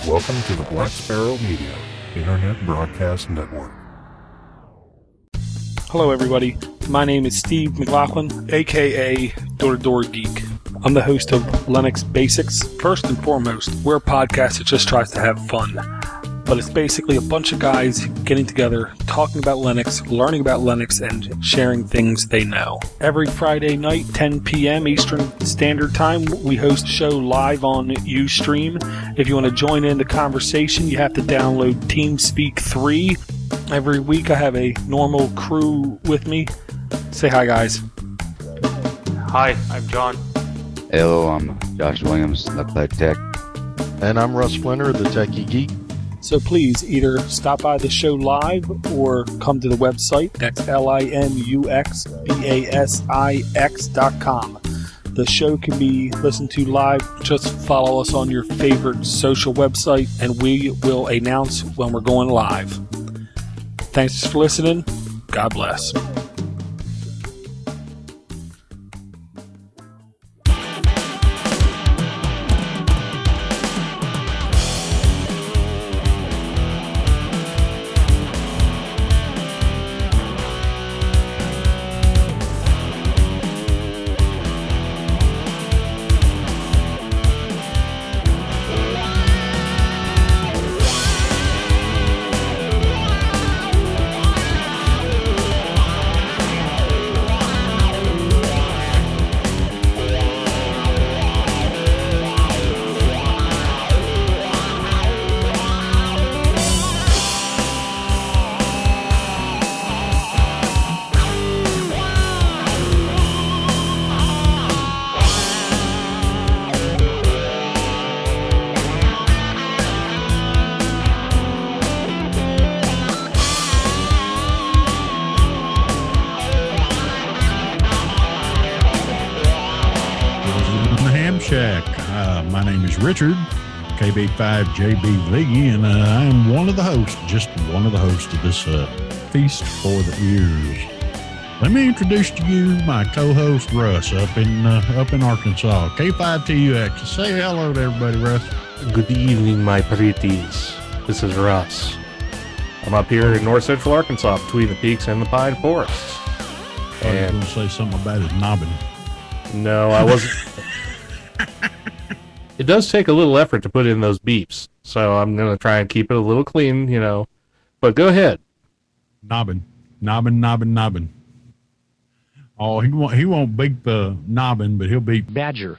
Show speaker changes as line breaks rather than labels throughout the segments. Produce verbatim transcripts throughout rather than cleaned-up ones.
Welcome to the Black Sparrow Media Internet Broadcast Network.
Hello everybody, my name is Steve McLaughlin, aka Door to Door Geek. I'm the host of Linux Basics. First and foremost, we're a podcast that just tries to have fun. But it's basically a bunch of guys getting together, talking about Linux, learning about Linux, and sharing things they know. Every Friday night, ten p.m. Eastern Standard Time, we host a show live on Ustream. If you want to join in the conversation, you have to download TeamSpeak three. Every week I have a normal crew with me. Say hi, guys.
Hi, I'm John.
Hello, I'm Josh Williams, Knucklehead Tech.
And I'm Russ Flinter, the Techie Geek.
So please either stop by the show live or come to the website. That's L I N U X B A S I X dot com. The show can be listened to live. Just follow us on your favorite social website, and we will announce when we're going live. Thanks for listening. God bless.
Richard, K B five J B Lee, and uh, I am one of the hosts, just one of the hosts of this uh, Feast for the Ears. Let me introduce to you my co-host, Russ, up in uh, up in Arkansas, K five T U X. Say hello to everybody, Russ.
Good evening, my pretties. This is Russ. I'm up here in north central Arkansas between the peaks and the pine forests.
And I was going to say something about his knobbing.
No, I wasn't. It does take a little effort to put in those beeps, so I'm going to try and keep it a little clean, you know. But go ahead.
Knobbing, knobbing, knobbing, knobbing. Oh, he won't, he won't beep uh, knobbing, but he'll beep badger.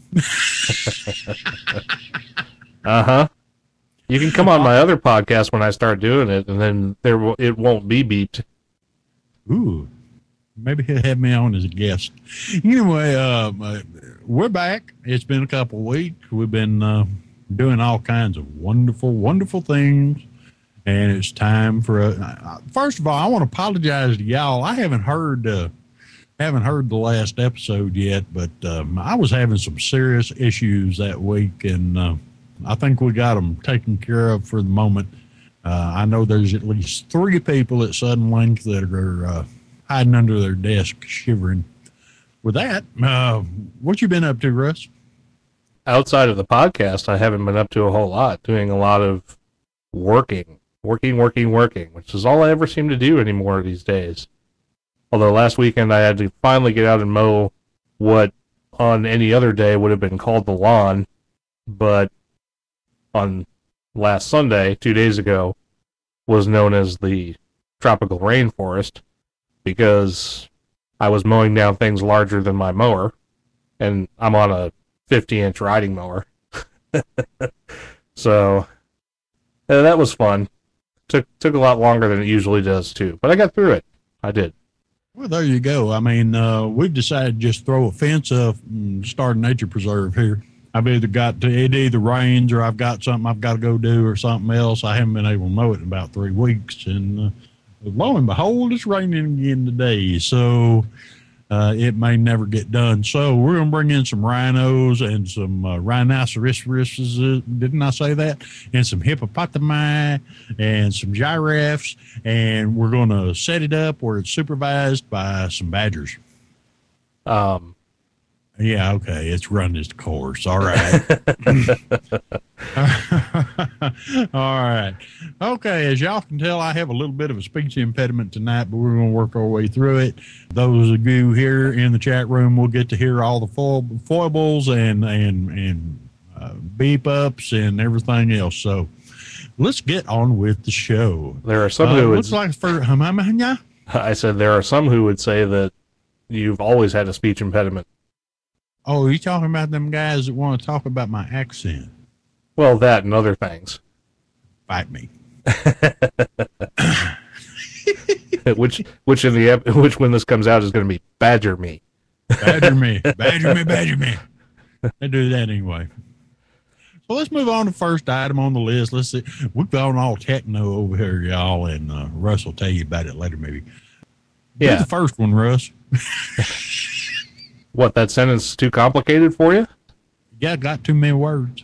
Uh-huh. You can come on my other podcast when I start doing it, and then there will, it won't be beeped.
Ooh. Maybe he'll have me on as a guest. Anyway, uh, we're back. It's been a couple of weeks. We've been uh, doing all kinds of wonderful, wonderful things. And it's time for a... Uh, first of all, I want to apologize to y'all. I haven't heard uh, haven't heard the last episode yet, but um, I was having some serious issues that week, and uh, I think we got them taken care of for the moment. Uh, I know there's at least three people at Sudden Link that are... Uh, hiding under their desk, shivering. With that, uh, what you been up to, Russ?
Outside of the podcast, I haven't been up to a whole lot, doing a lot of working, working, working, working, which is all I ever seem to do anymore these days. Although last weekend I had to finally get out and mow what on any other day would have been called the lawn, but on last Sunday, two days ago, was known as the tropical rainforest, because I was mowing down things larger than my mower, and I'm on a fifty-inch riding mower. So, uh, that was fun. Took took a lot longer than it usually does, too. But I got through it. I did.
Well, there you go. I mean, uh, we've decided to just throw a fence up and start a nature preserve here. I've either got to, it either rains or I've got something I've got to go do or something else. I haven't been able to mow it in about three weeks, and... Uh, lo and behold, it's raining again today, so uh, it may never get done. So we're going to bring in some rhinos and some uh, rhinoceroses, uh, didn't I say that? And some hippopotami and some giraffes, and we're going to set it up where it's supervised by some badgers.
Um,
Yeah, okay. It's run its course. All right. All right. Okay, as y'all can tell, I have a little bit of a speech impediment tonight, but we're going to work our way through it. Those of you here in the chat room will get to hear all the fo- foibles and and and uh, beep ups and everything else. So let's get on with the show.
There are some
uh,
who would,
looks like for um,
I said there are some who would say that you've always had a speech impediment.
Oh, you talking about them guys that want to talk about my accent?
Well, that and other things.
Fight me.
which, which in the ep- which when this comes out is going to be badger me.
Badger me, badger me, badger me. I do that anyway. So let's move on to the first item on the list. Let's see. We've gone all techno over here, y'all, and uh, Russ will tell you about it later, maybe.
Yeah.
Do the first one, Russ.
What, that sentence too complicated for you?
Yeah, got too many words.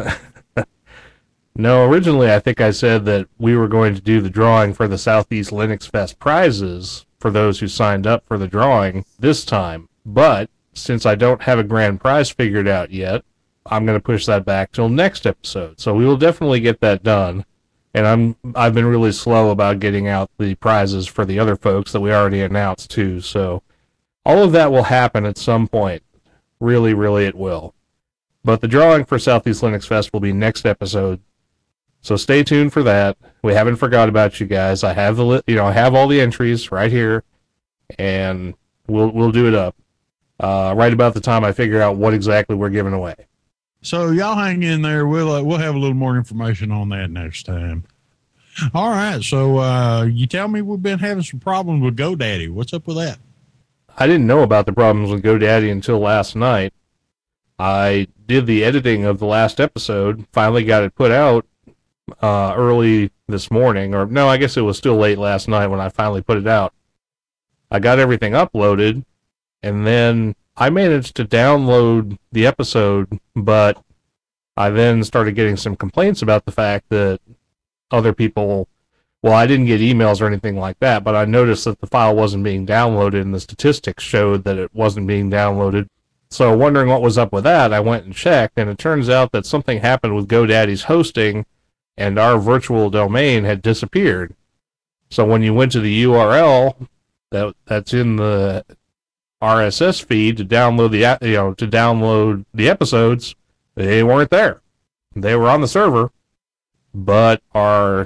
No, originally I think I said that we were going to do the drawing for the Southeast Linux Fest prizes for those who signed up for the drawing this time. But since I don't have a grand prize figured out yet, I'm going to push that back till next episode. So we will definitely get that done. And I'm I've been really slow about getting out the prizes for the other folks that we already announced too. So all of that will happen at some point. Really, really it will. But the drawing for Southeast Linux Fest will be next episode. So stay tuned for that. We haven't forgot about you guys. I have the li- you know I have all the entries right here, and we'll we'll do it up uh, right about the time I figure out what exactly we're giving away.
So y'all hang in there. We'll uh, we'll have a little more information on that next time. All right. So uh, you tell me we've been having some problems with GoDaddy. What's up with that?
I didn't know about the problems with GoDaddy until last night. I did the editing of the last episode. Finally got it put out. Uh, early this morning, or no, I guess it was still late last night when I finally put it out. I got everything uploaded, and then I managed to download the episode, but I then started getting some complaints about the fact that other people, well, I didn't get emails or anything like that, but I noticed that the file wasn't being downloaded, and the statistics showed that it wasn't being downloaded. So wondering what was up with that, I went and checked, and it turns out that something happened with GoDaddy's hosting, and our virtual domain had disappeared. So when you went to the U R L that that's in the R S S feed to download the you know to download the episodes, they weren't there. They were on the server, but our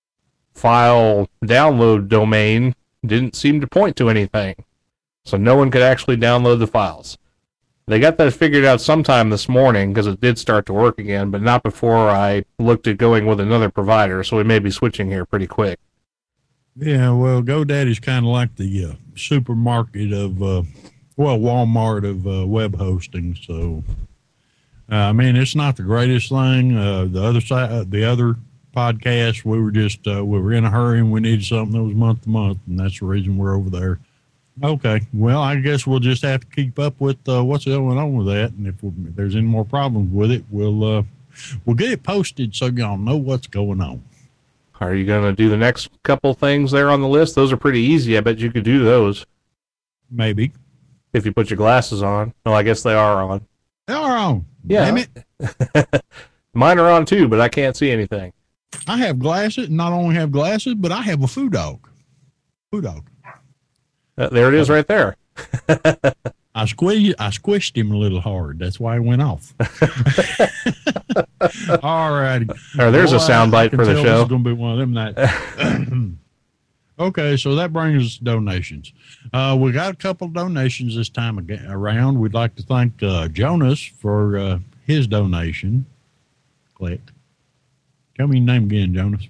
file download domain didn't seem to point to anything. So no one could actually download the files. They got that figured out sometime this morning because it did start to work again, but not before I looked at going with another provider, so we may be switching here pretty quick.
Yeah, well, GoDaddy's kind of like the uh, supermarket of, uh, well, Walmart of uh, web hosting. So, uh, I mean, it's not the greatest thing. Uh, the other side, uh, the other podcast, we were just uh, we were in a hurry and we needed something that was month to month, and that's the reason we're over there. Okay, well, I guess we'll just have to keep up with uh, what's going on with that, and if, we, if there's any more problems with it, we'll uh, we'll get it posted so y'all know what's going on.
Are you going to do the next couple things there on the list? Those are pretty easy. I bet you could do those.
Maybe.
If you put your glasses on. Well, I guess they are on.
They are on.
Yeah.
Damn it.
Mine are on too, but I can't see anything.
I have glasses, not only have glasses, but I have a food dog. Food dog.
Uh, there it is right there.
I squeezed, I squished him a little hard. That's why he went off. All righty.
Or there's
well,
a sound bite for the
show.
show.
This is going to be one of them nights. Okay, so that brings us to donations. Uh, we got a couple of donations this time again, around. We'd like to thank uh, Jonas for uh, his donation. Click. Tell me your name again, Jonas.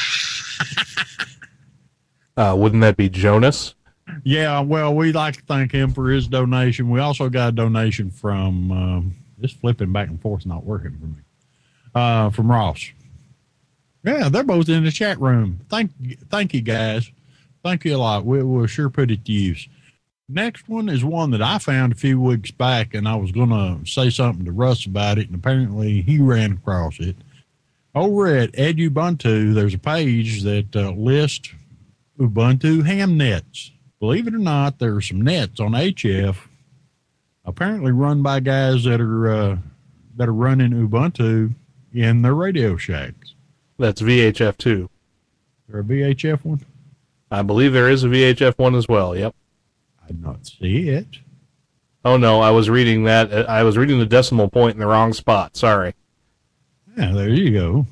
uh, wouldn't that be Jonas?
Yeah, well, we'd like to thank him for his donation. We also got a donation from, um, this flipping back and forth is not working for me, uh, from Ross. Yeah, they're both in the chat room. Thank thank you, guys. Thank you a lot. We, we'll sure put it to use. Next one is one that I found a few weeks back, and I was going to say something to Russ about it, and apparently he ran across it. Over at Edubuntu, there's a page that uh, lists Ubuntu ham nets. Believe it or not, there are some nets on H F, apparently run by guys that are uh, that are running Ubuntu in their Radio Shacks.
That's V H F two.
Is there a V H F one?
I believe there is a V H F one as well. Yep.
I did not see it.
Oh no, I was reading that. I was reading the decimal point in the wrong spot. Sorry.
Yeah, there you go.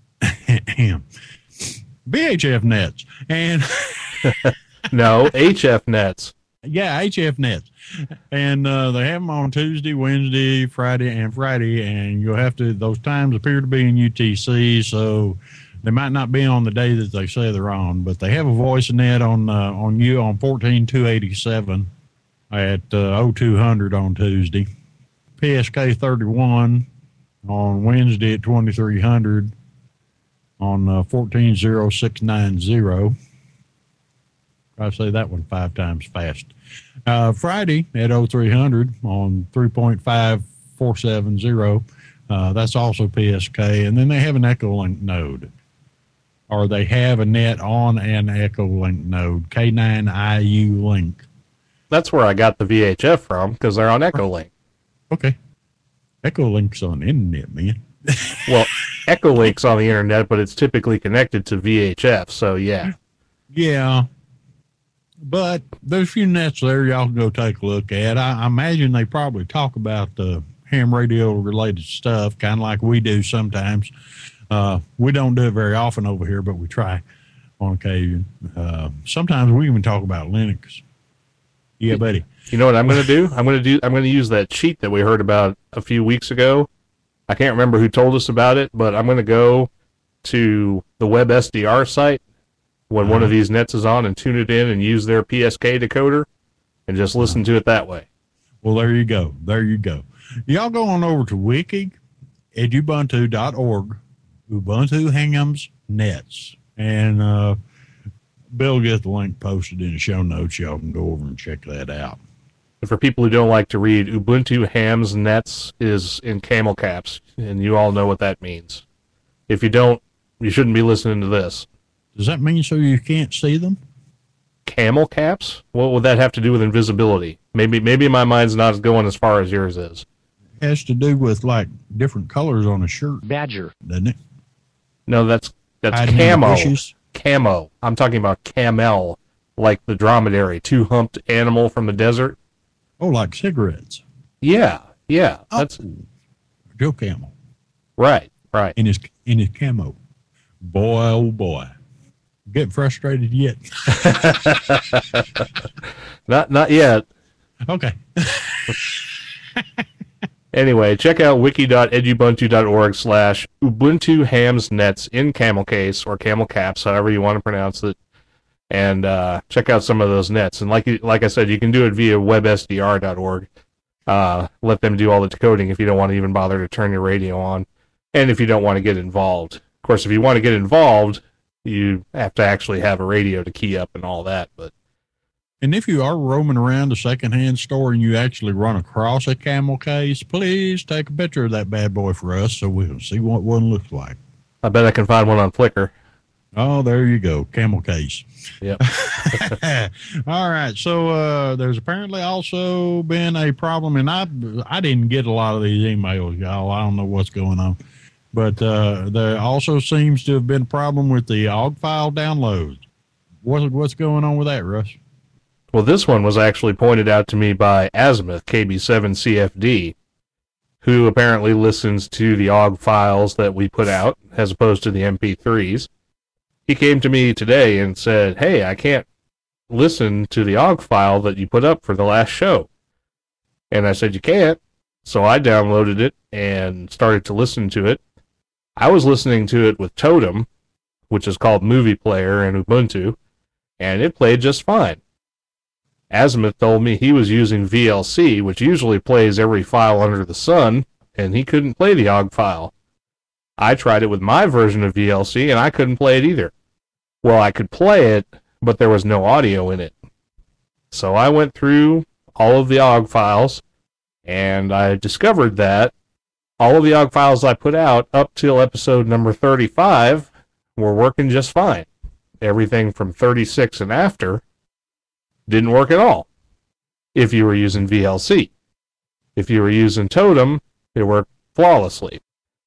V H F nets. And
No, H F nets.
yeah, H F nets. And uh, they have them on Tuesday, Wednesday, Friday, and Friday. And you'll have to, those times appear to be in U T C, so they might not be on the day that they say they're on. But they have a voice net on uh, on you on fourteen two eighty-seven at uh, oh two hundred on Tuesday. P S K thirty-one on Wednesday at twenty-three hundred on uh, fourteen oh six ninety. I say that one five times fast. Uh, Friday at oh three hundred on three point five four seven zero. Uh, that's also P S K. And then they have an Echolink node. Or they have a net on an Echolink node. K nine I U Link.
That's where I got the V H F from, because they're on Echolink.
Okay. Echolink's on the internet, man.
Well, Echolink's on the internet, but it's typically connected to V H F, so yeah.
Yeah. But there's a few nets there y'all can go take a look at. I, I imagine they probably talk about the ham radio related stuff, kind of like we do sometimes. Uh, we don't do it very often over here, but we try on occasion. Uh, sometimes we even talk about Linux. Yeah, buddy.
You know what I'm going to do? I'm going to do. I'm going to use that cheat that we heard about a few weeks ago. I can't remember who told us about it, but I'm going to go to the WebSDR site when uh-huh. one of these nets is on and tune it in and use their P S K decoder and just listen uh-huh. to it that way.
Well, there you go. There you go. Y'all go on over to wiki edubuntu dot org, Ubuntu Hams Nets, and uh, Bill will get the link posted in the show notes. Y'all can go over and check that out.
And for people who don't like to read, Ubuntu Hams Nets is in camel caps, and you all know what that means. If you don't, you shouldn't be listening to this.
Does that mean so you can't see them?
Camel caps? What would that have to do with invisibility? Maybe maybe my mind's not going as far as yours is.
It has to do with, like, different colors on a shirt.
Badger.
Doesn't it?
No, that's that's
Hiding in the
camo.
bushes?
Camo. I'm talking about camel, like the dromedary, two-humped animal from the desert.
Oh, like cigarettes.
Yeah, yeah.
Oh,
That's
Joe Camel.
right, right.
In his in his camo. Boy, oh boy. Getting frustrated yet?
Not not yet.
Okay.
Anyway, check out wiki dot edubuntu dot org slash Ubuntu Hams Nets in camel case or camel caps, however you want to pronounce it, and uh, check out some of those nets. And like like I said, you can do it via web S D R dot org. Uh, let them do all the decoding if you don't want to even bother to turn your radio on, and if you don't want to get involved. Of course, if you want to get involved, you have to actually have a radio to key up and all that, but.
And if you are roaming around a secondhand store and you actually run across a camel case, please take a picture of that bad boy for us so we can see what one looks like.
I bet I can find one on Flickr.
Oh, there you go. Camel case.
Yep.
All right. So uh, there's apparently also been a problem, and I I didn't get a lot of these emails, y'all. I don't know what's going on. But uh, there also seems to have been a problem with the O G file downloads. What, what's going on with that, Russ?
Well, this one was actually pointed out to me by Azimuth, K B seven C F D, who apparently listens to the O G files that we put out, as opposed to the M P threes. He came to me today and said, hey, I can't listen to the O G file that you put up for the last show. And I said, you can't. So I downloaded it and started to listen to it. I was listening to it with Totem, which is called Movie Player in Ubuntu, and it played just fine. Azimuth told me he was using V L C, which usually plays every file under the sun, and he couldn't play the O G file. I tried it with my version of V L C, and I couldn't play it either. Well, I could play it, but there was no audio in it. So I went through all of the O G files, and I discovered that all of the O G files I put out up till episode number thirty-five were working just fine. Everything from thirty-six and after didn't work at all if you were using V L C. If you were using Totem, it worked flawlessly.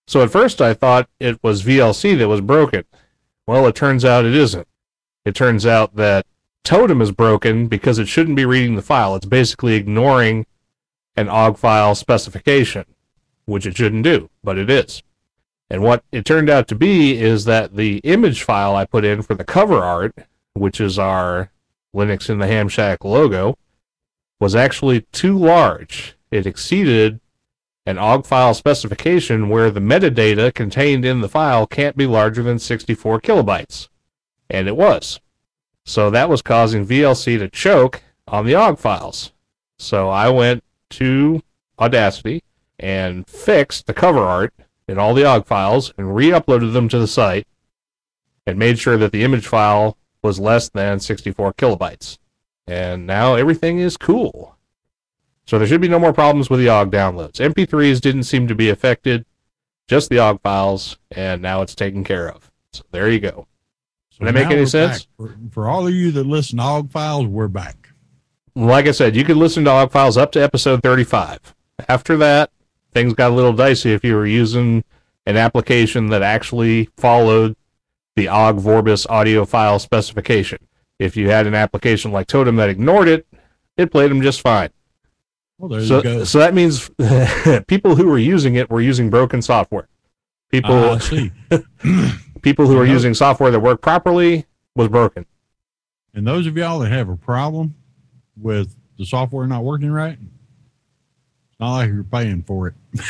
So at first I thought it was V L C that was broken. Well, it turns out it isn't. It turns out that Totem is broken because it shouldn't be reading the file. It's basically ignoring an O G file specification, which it shouldn't do, but it is. And what it turned out to be is that the image file I put in for the cover art, which is our Linux in the Ham Shack logo, was actually too large. It exceeded an O G file specification where the metadata contained in the file can't be larger than sixty-four kilobytes. And it was. So that was causing V L C to choke on the O G files. So I went to Audacity and fixed the cover art in all the O G files and re-uploaded them to the site and made sure that the image file was less than sixty-four kilobytes. And now everything is cool. So there should be no more problems with the O G downloads. M P threes didn't seem to be affected, just the O G files, and now it's taken care of. So there you go.
So
Does that make
now
any
we're
sense?
back. For, for all of you that listen to O G files, we're back.
Like I said, you could listen to O G files up to episode thirty-five. After that, things got a little dicey if you were using an application that actually followed the O G Vorbis audio file specification. If you had an application like Totem that ignored it, it played them just fine.
Well, there
So,
you go.
so that means people who were using it were using broken software. People,
Ah, I see.
people who
You
were
know-
using software that worked properly was broken.
And those of y'all that have a problem with the software not working right, it's not like you're paying for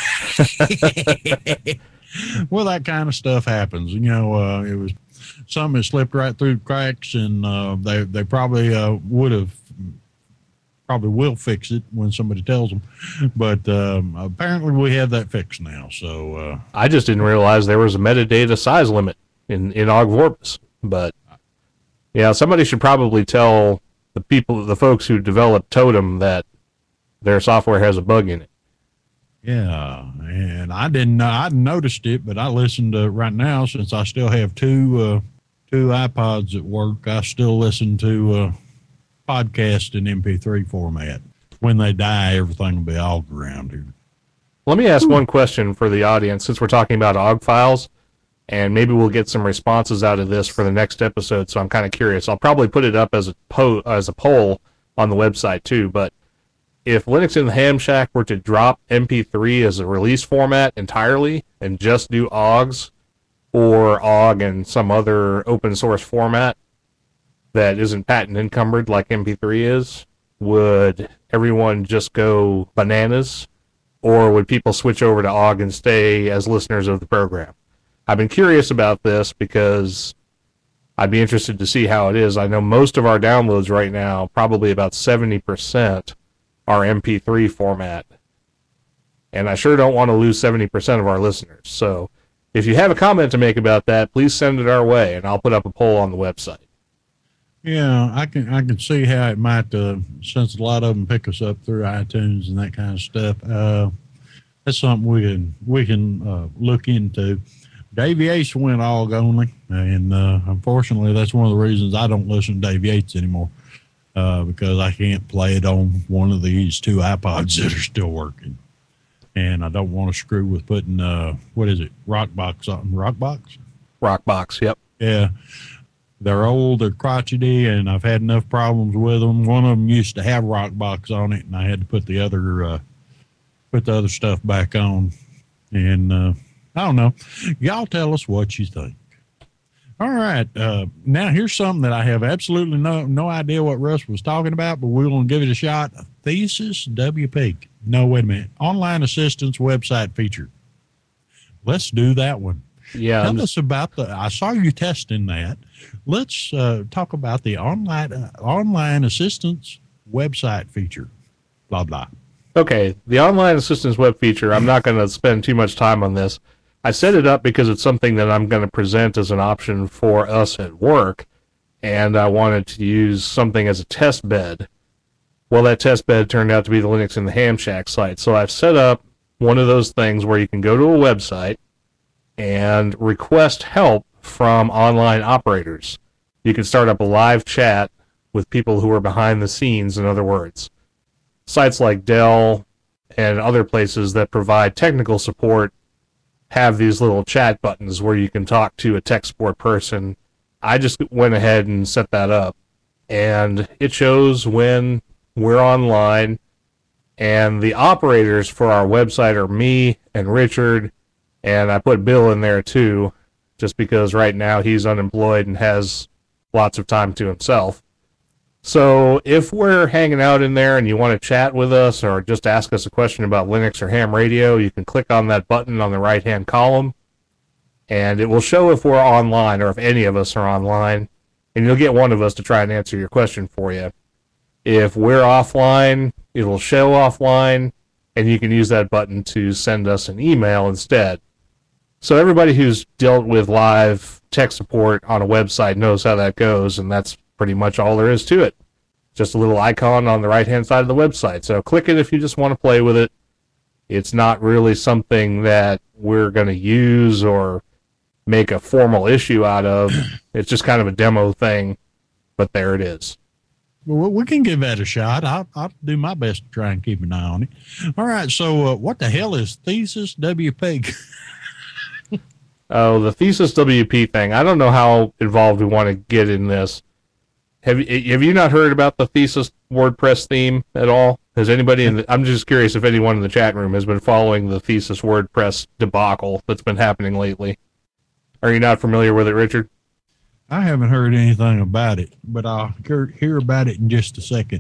it. Well, that kind of stuff happens. You know, uh, it was something that slipped right through the cracks, and uh, they they probably uh, would have probably will fix it when somebody tells them. But um, apparently, we have that fixed now. So uh,
I just didn't realize there was a metadata size limit in, in O G Vorbis. But, yeah, somebody should probably tell the people, the folks who developed Totem that their software has a bug in it.
yeah, and I didn't know I noticed it, but I listened to right now since I still have two uh, two iPods at work. I still listen to uh, podcasts in M P three format. When they die, everything will be all around here.
Let me ask one question for the audience, since we're talking about O G files, and maybe we'll get some responses out of this for the next episode, so I'm kind of curious. I'll probably put it up as a, po- as a poll on the website, too, but if Linux in the Ham Shack were to drop M P three as a release format entirely and just do O Gs or O G and some other open source format that isn't patent encumbered like M P three is, would everyone just go bananas, or would people switch over to O G and stay as listeners of the program? I've been curious about this because I'd be interested to see how it is. I know most of our downloads right now, probably about seventy percent, are M P three format. And I sure don't want to lose seventy percent of our listeners. So if you have a comment to make about that, please send it our way, and I'll put up a poll on the website.
Yeah, I can I can see how it might, uh, since a lot of them pick us up through iTunes and that kind of stuff. Uh, that's something we can we can uh, look into. Dave Yates went O G only, and uh, unfortunately, that's one of the reasons I don't listen to Dave Yates anymore, uh, because I can't play it on one of these two iPods that are still working, and I don't want to screw with putting uh, what is it, Rockbox on Rockbox?
Rockbox, yep.
Yeah. They're old, they're crotchety, and I've had enough problems with them. One of them used to have Rockbox on it, and I had to put the other uh, put the other stuff back on. And uh, I don't know. Y'all tell us what you think. All right. Uh, now here's something that I have absolutely no no idea what Russ was talking about, but we're going to give it a shot. Thesis W P. No, wait a minute. Online assistance website feature. Let's do that one.
Yeah.
Tell
I'm
us about the. I saw you testing that. Let's uh, talk about the online uh, online assistance website feature. Blah blah.
Okay, the online assistance web feature, I'm not going to spend too much time on this. I set it up because it's something that I'm going to present as an option for us at work, and I wanted to use something as a test bed. Well, that test bed turned out to be the Linux in the Ham Shack site. So I've set up one of those things where you can go to a website and request help from online operators. You can start up a live chat with people who are behind the scenes, in other words. Sites like Dell and other places that provide technical support have these little chat buttons where you can talk to a tech support person. I just went ahead and set that up, and it shows when we're online, and the operators for our website are me and Richard, and I put Bill in there too, just because right now he's unemployed and has lots of time to himself. So if we're hanging out in there and you want to chat with us or just ask us a question about Linux or ham radio, you can click on that button on the right-hand column, and it will show if we're online or if any of us are online, and you'll get one of us to try and answer your question for you. If we're offline, it'll show offline, and you can use that button to send us an email instead. So everybody who's dealt with live tech support on a website knows how that goes, and that's pretty much all there is to it. Just a little icon on the right-hand side of the website. So click it if you just want to play with it. It's not really something that we're going to use or make a formal issue out of. It's just kind of a demo thing, but there it is.
Well, we can give that a shot. I'll, I'll do my best to try and keep an eye on it. All right, so uh, what the hell is Thesis W P?
Oh, the Thesis W P thing. I don't know how involved we want to get in this. Have you, have you not heard about the Thesis WordPress theme at all? Has anybody in the, I'm just curious if anyone in the chat room has been following the Thesis WordPress debacle that's been happening lately. Are you not familiar with it, Richard?
I haven't heard anything about it, but I'll hear, hear about it in just a second.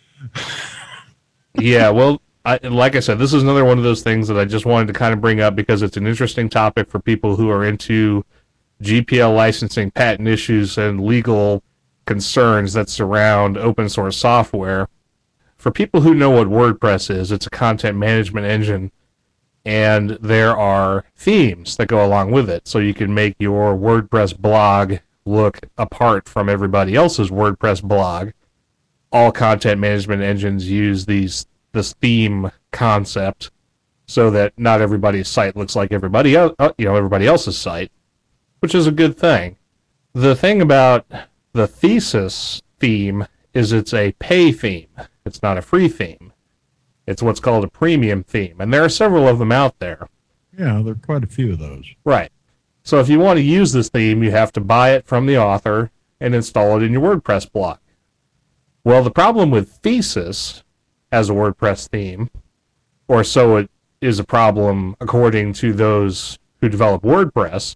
Yeah, well, I, like I said, this is another one of those things that I just wanted to kind of bring up because it's an interesting topic for people who are into G P L licensing, patent issues, and legal concerns that surround open source software. For people who know what WordPress is, it's a content management engine, and there are themes that go along with it. So you can make your WordPress blog look apart from everybody else's WordPress blog. All content management engines use these this theme concept so that not everybody's site looks like everybody else, you know, everybody else's site, which is a good thing. The thing about the Thesis theme is it's a pay theme. It's not a free theme. It's what's called a premium theme, and there are several of them out there.
Yeah, there are quite a few of those.
Right. So if you want to use this theme, you have to buy it from the author and install it in your WordPress blog. Well, the problem with Thesis as a WordPress theme, or so it is a problem according to those who develop WordPress,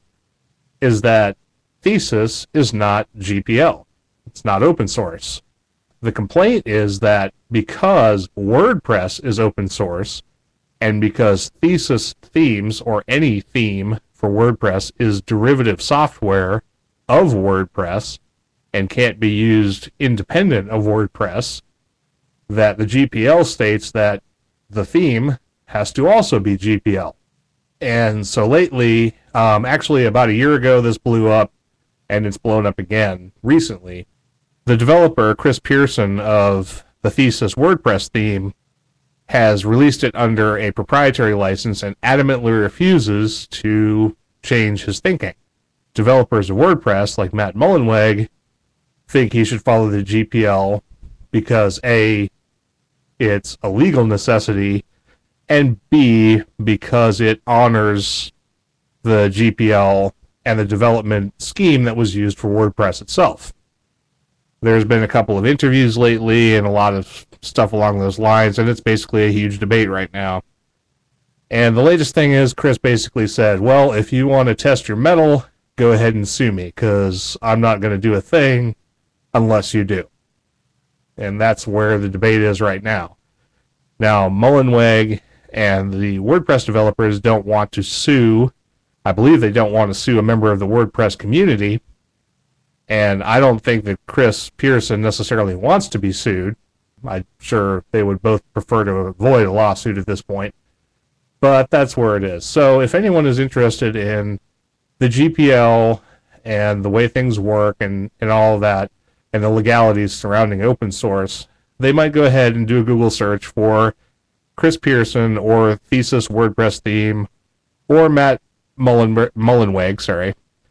is that Thesis is not G P L. It's not open source. The complaint is that because WordPress is open source, and because Thesis themes, or any theme for WordPress, is derivative software of WordPress and can't be used independent of WordPress, that the G P L states that the theme has to also be G P L. And so lately, um, actually about a year ago, this blew up, and it's blown up again recently. The developer, Chris Pearson, of the Thesis WordPress theme, has released it under a proprietary license and adamantly refuses to change his thinking. Developers of WordPress, like Matt Mullenweg, think he should follow the G P L because A, it's a legal necessity, and B, because it honors the G P L and the development scheme that was used for WordPress itself. There's been a couple of interviews lately and a lot of stuff along those lines, and it's basically a huge debate right now. And the latest thing is Chris basically said, well, if you want to test your mettle, go ahead and sue me, because I'm not going to do a thing unless you do. And that's where the debate is right now. Now, Mullenweg and the WordPress developers don't want to sue. I believe they don't want to sue a member of the WordPress community. And I don't think that Chris Pearson necessarily wants to be sued. I'm sure they would both prefer to avoid a lawsuit at this point. But that's where it is. So if anyone is interested in the G P L and the way things work and, and all of that, and the legalities surrounding open source, they might go ahead and do a Google search for Chris Pearson or Thesis WordPress theme or Matt Mullen, Mullenweg, sorry.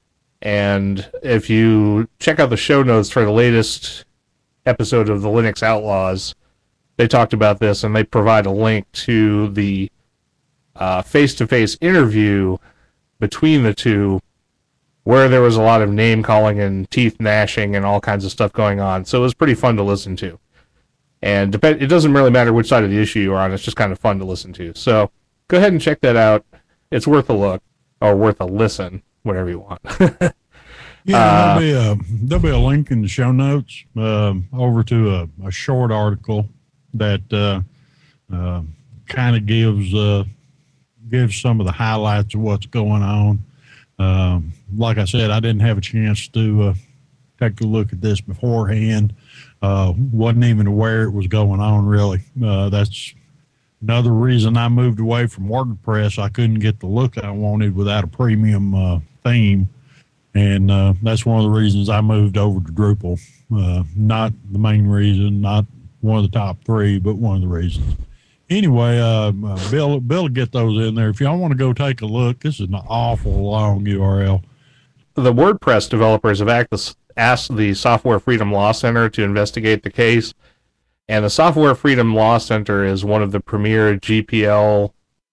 And if you check out the show notes for the latest episode of the Linux Outlaws, they talked about this, and they provide a link to the uh, face-to-face interview between the two, where there was a lot of name calling and teeth gnashing and all kinds of stuff going on. So it was pretty fun to listen to. And depend- it doesn't really matter which side of the issue you're on. It's just kind of fun to listen to. So go ahead and check that out. It's worth a look, or worth a listen, whatever you want.
Yeah,
Uh,
there'll be a there'll be a link in the show notes um, over to a, a short article that uh, uh, kind of gives uh, gives some of the highlights of what's going on. Um, like I said, I didn't have a chance to uh, take a look at this beforehand. Uh, wasn't even aware it was going on, really. Uh, that's another reason I moved away from WordPress. I couldn't get the look I wanted without a premium uh, theme. And uh, that's one of the reasons I moved over to Drupal. Uh, not the main reason, not one of the top three, but one of the reasons. Anyway, uh, uh, Bill, Bill will get those in there. If y'all want to go take a look, this is an awful long U R L.
The WordPress developers have asked, asked the Software Freedom Law Center to investigate the case. And the Software Freedom Law Center is one of the premier G P L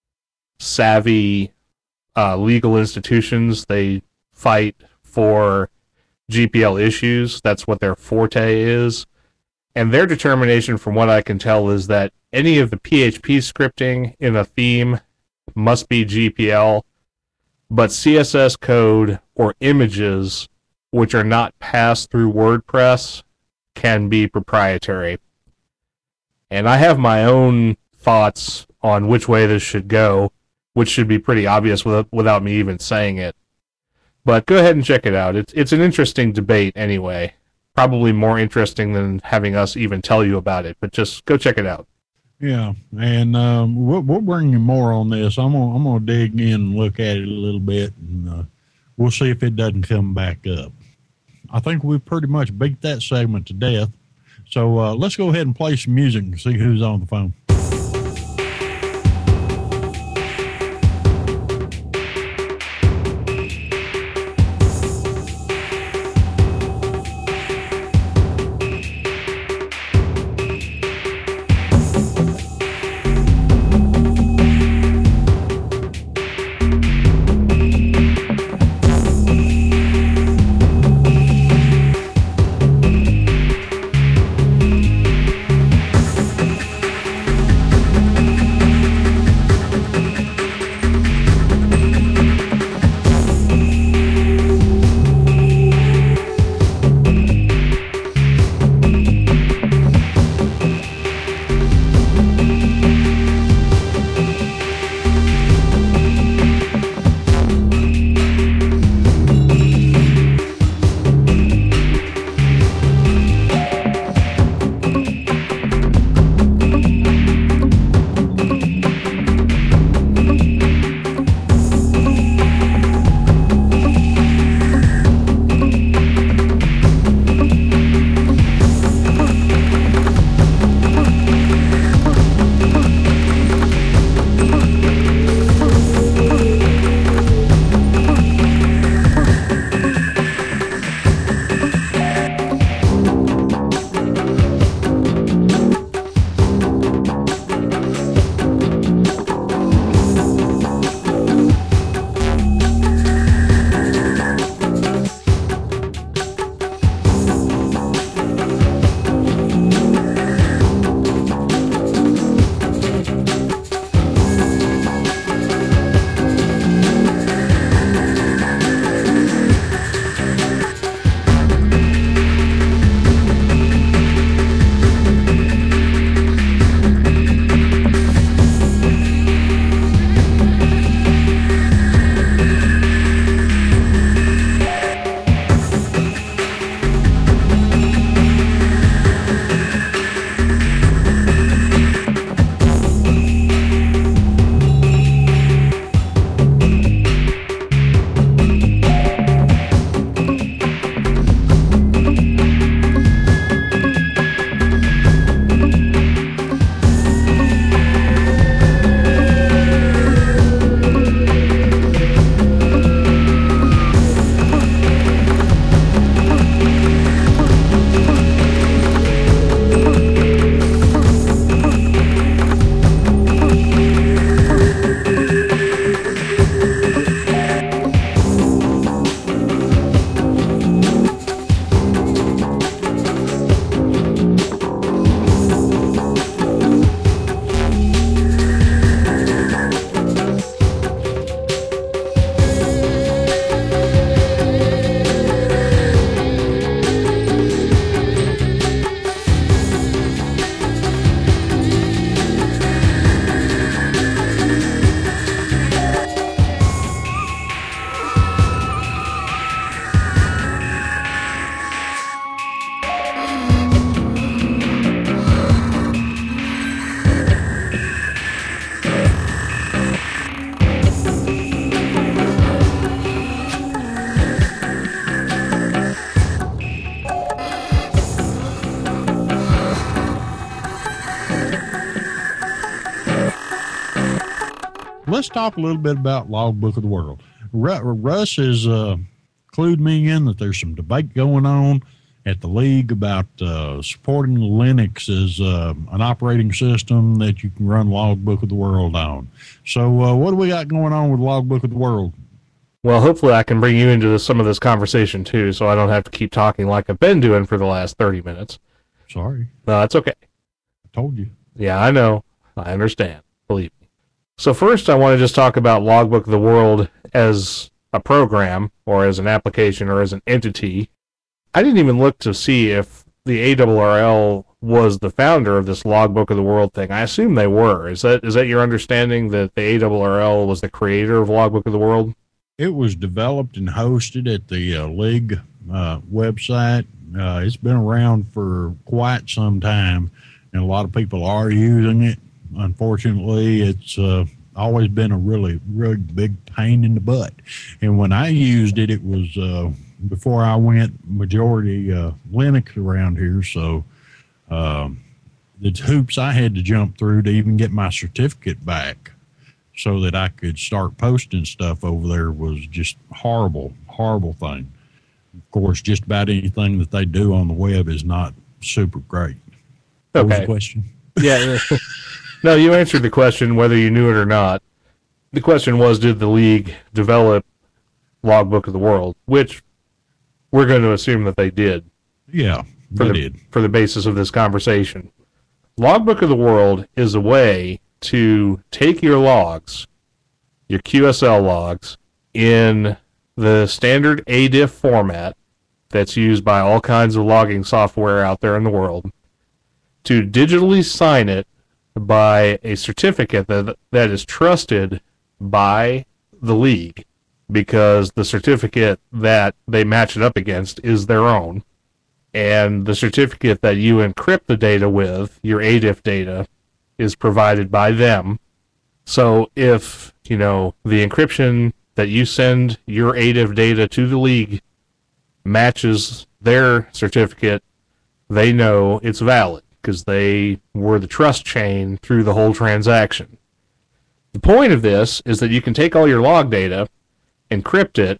savvy uh, legal institutions. They fight for G P L issues. That's what their forte is. And their determination, from what I can tell, is that any of the P H P scripting in a theme must be G P L, but C S S code or images which are not passed through WordPress can be proprietary. And I have my own thoughts on which way this should go, which should be pretty obvious without, without me even saying it. But go ahead and check it out. It's it's an interesting debate anyway. Probably more interesting than having us even tell you about it. But just go check it out.
Yeah, and um, we'll, we'll bring you more on this. I'm gonna I'm gonna dig in and look at it a little bit, and uh, we'll see if it doesn't come back up. I think we pretty much beat that segment to death. So uh, let's go ahead and play some music and see who's on the phone. let's talk a little bit about Logbook of the World. Russ has uh, clued me in that there's some debate going on at the league about uh, supporting Linux as uh, an operating system that you can run Logbook of the World on. So uh, what do we got going on with Logbook of the World?
Well, hopefully I can bring you into this, some of this conversation too, so I don't have to keep talking like I've been doing for the last thirty minutes.
Sorry.
No, that's okay.
I told you.
Yeah, I know. I understand. Believe me. So first I want to just talk about Logbook of the World as a program or as an application or as an entity. I didn't even look to see if the A R R L was the founder of this Logbook of the World thing. I assume they were. Is that is that your understanding that the A R R L was the creator of Logbook of the World?
It was developed and hosted at the uh, League uh, website. Uh, it's been around for quite some time, and a lot of people are using it. Unfortunately, it's uh, always been a really, really big pain in the butt. And when I used it, it was uh, before I went majority uh, Linux around here, so um, the hoops I had to jump through to even get my certificate back so that I could start posting stuff over there was just horrible, horrible thing. Of course, just about anything that they do on the web is not super great. What was the question?
Yeah. No, you answered the question whether you knew it or not. The question was, did the league develop Logbook of the World, which we're going to assume that they did.
Yeah,
for
they
the,
did.
For the basis of this conversation. Logbook of the World is a way to take your logs, your Q S L logs, in the standard A D I F format that's used by all kinds of logging software out there in the world, to digitally sign it by a certificate that that is trusted by the league, because the certificate that they match it up against is their own, and the certificate that you encrypt the data with, your A D I F data, is provided by them. So if, you know, the encryption that you send your A D I F data to the league matches their certificate, they know it's valid because they were the trust chain through the whole transaction. The point of this is that you can take all your log data, encrypt it,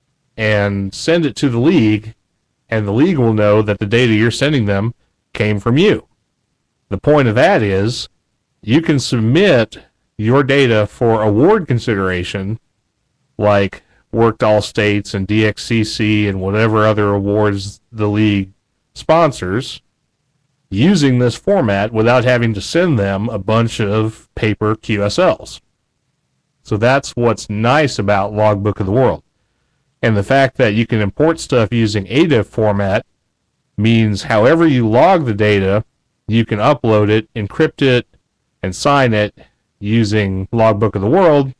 and send it to the league, and the league will know that the data you're sending them came from you. The point of that is you can submit your data for award consideration, like Worked All States and D X C C and whatever other awards the league sponsors, using this format without having to send them a bunch of paper Q S Ls. So that's what's nice about Logbook of the World. And the fact that you can import stuff using A D I F format means however you log the data, you can upload it, encrypt it, and sign it using Logbook of the World,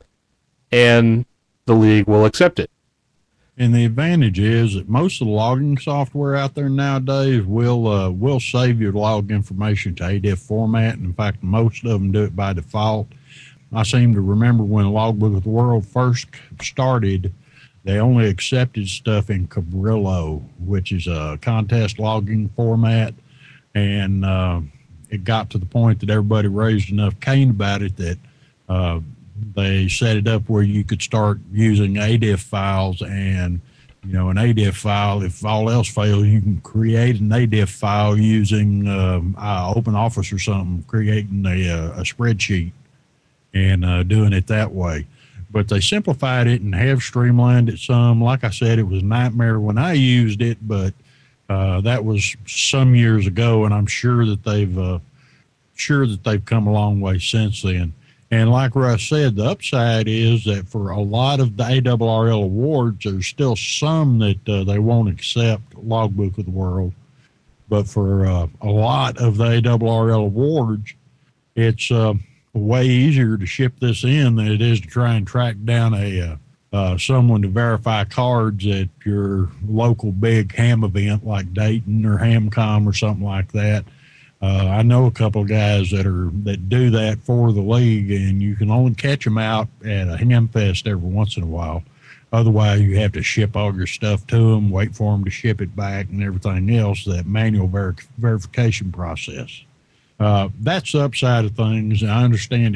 and the league will accept it.
And the advantage is that most of the logging software out there nowadays will uh, will save your log information to A D I F format. And in fact, most of them do it by default. I seem to remember when Logbook of the World first started, they only accepted stuff in Cabrillo, which is a contest logging format. And uh, it got to the point that everybody raised enough cane about it that uh, they set it up where you could start using A D I F files, and, you know, an A D I F file, if all else fails, you can create an A D I F file using um, uh, OpenOffice or something, creating a, a spreadsheet and uh, doing it that way. But they simplified it and have streamlined it some. Like I said, it was a nightmare when I used it, but uh, that was some years ago, and I'm sure that they've uh, sure that they've come a long way since then. And like Russ said, the upside is that for a lot of the A R R L awards, there's still some that uh, they won't accept Logbook of the World. But for uh, a lot of the A R R L awards, it's uh, way easier to ship this in than it is to try and track down a uh, uh, someone to verify cards at your local big ham event like Dayton or HamCom or something like that. Uh, I know a couple of guys that are that do that for the league, and you can only catch them out at a ham fest every once in a while. Otherwise, you have to ship all your stuff to them, wait for them to ship it back, and everything else, that manual ver- verification process. Uh, that's the upside of things. I understand it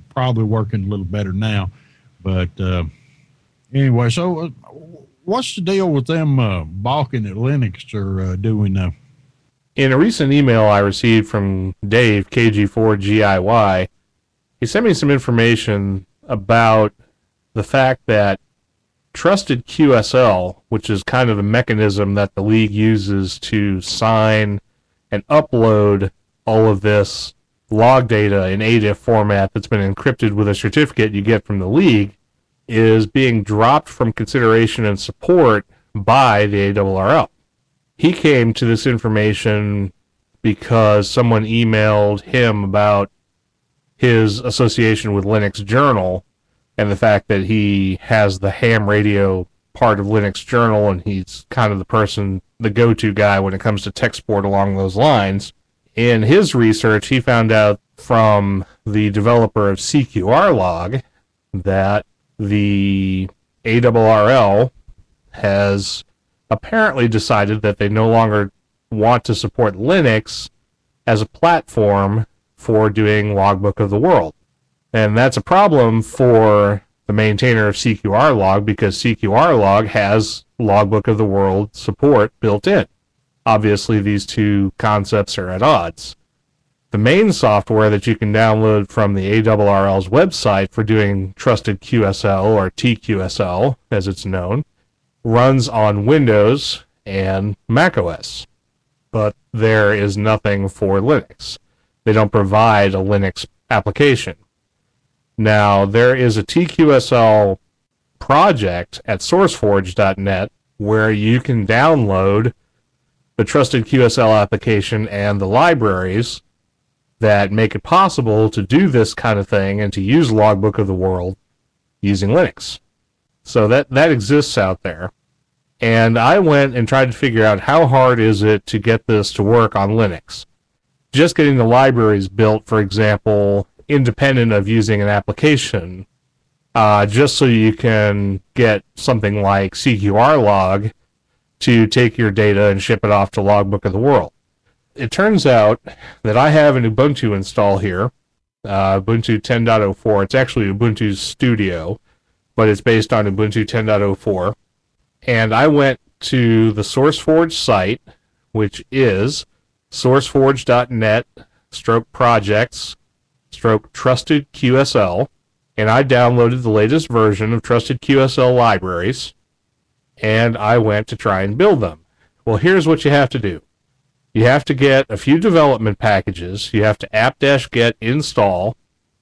probably working a little better now. But uh, anyway, so uh, what's the deal with them uh, balking at Linux or uh, doing uh,
In a recent email I received from Dave, K G four G I Y, he sent me some information about the fact that Trusted Q S L, which is kind of a mechanism that the League uses to sign and upload all of this log data in A D I F format that's been encrypted with a certificate you get from the League, is being dropped from consideration and support by the A R R L. He came to this information because someone emailed him about his association with Linux Journal and the fact that he has the ham radio part of Linux Journal, and he's kind of the person, the go-to guy when it comes to tech support along those lines. In his research, he found out from the developer of C Q R log that the A R R L has apparently decided that they no longer want to support Linux as a platform for doing Logbook of the World. And that's a problem for the maintainer of C Q R log, because C Q R log has Logbook of the World support built in. Obviously, these two concepts are at odds. The main software that you can download from the A R R L's website for doing Trusted Q S L, or T Q S L as it's known, runs on Windows and macOS. But there is nothing for Linux. They don't provide a Linux application. Now, there is a T Q S L project at sourceforge dot net where you can download the Trusted Q S L application and the libraries that make it possible to do this kind of thing and to use Logbook of the World using Linux. So that, that exists out there. And I went and tried to figure out how hard is it to get this to work on Linux. Just getting the libraries built, for example, independent of using an application, uh, just so you can get something like C Q R log to take your data and ship it off to Logbook of the World. It turns out that I have an Ubuntu install here, uh, Ubuntu ten point oh four. It's actually Ubuntu Studio, but it's based on Ubuntu ten point oh four. And I went to the SourceForge site, which is sourceforge dot net stroke projects stroke Trusted Q S L, and I downloaded the latest version of Trusted Q S L libraries, and I went to try and build them. Well, here's what you have to do. You have to get a few development packages. You have to apt-get install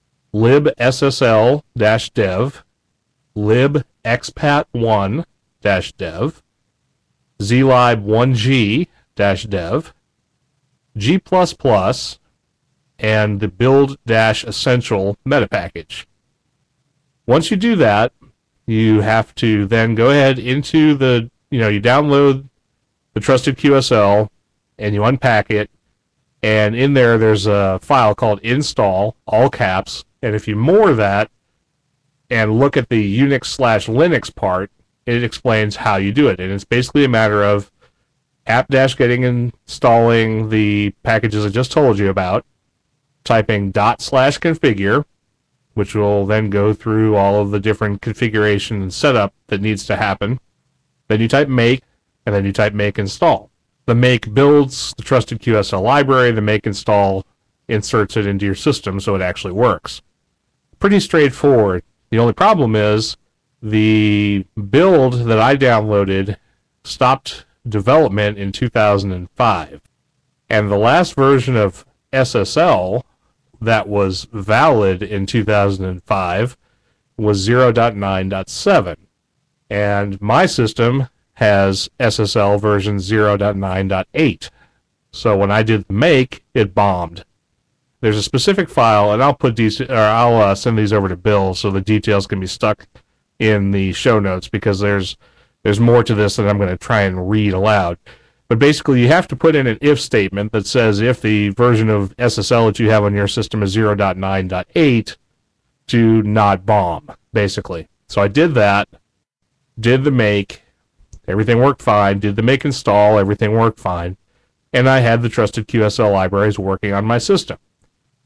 libssl-dev, libexpat one dev, zlib one g-dev, G++, and the build-essential meta package. Once you do that, you have to then go ahead into the, you know, you download the Trusted Q S L and you unpack it, and in there there's a file called install, all caps, and if you more that and look at the Unix slash Linux part, it explains how you do it. And it's basically a matter of apt-getting and installing the packages I just told you about, typing dot slash configure, which will then go through all of the different configuration and setup that needs to happen. Then you type make, and then you type make install. The make builds the Trusted Q S L library, the make install inserts it into your system so it actually works. Pretty straightforward. The only problem is the build that I downloaded stopped development in two thousand five. And the last version of S S L that was valid in two thousand five was zero point nine point seven. And my system has S S L version zero point nine point eight. So when I did the make, it bombed. There's a specific file, and I'll put these, or I'll uh, send these over to Bill so the details can be stuck in the show notes, because there's there's more to this that I'm going to try and read aloud. But basically, you have to put in an if statement that says if the version of S S L that you have on your system is zero point nine point eight to not bomb, basically. So I did that, did the make, everything worked fine, did the make install, everything worked fine, and I had the Trusted Q S L libraries working on my system.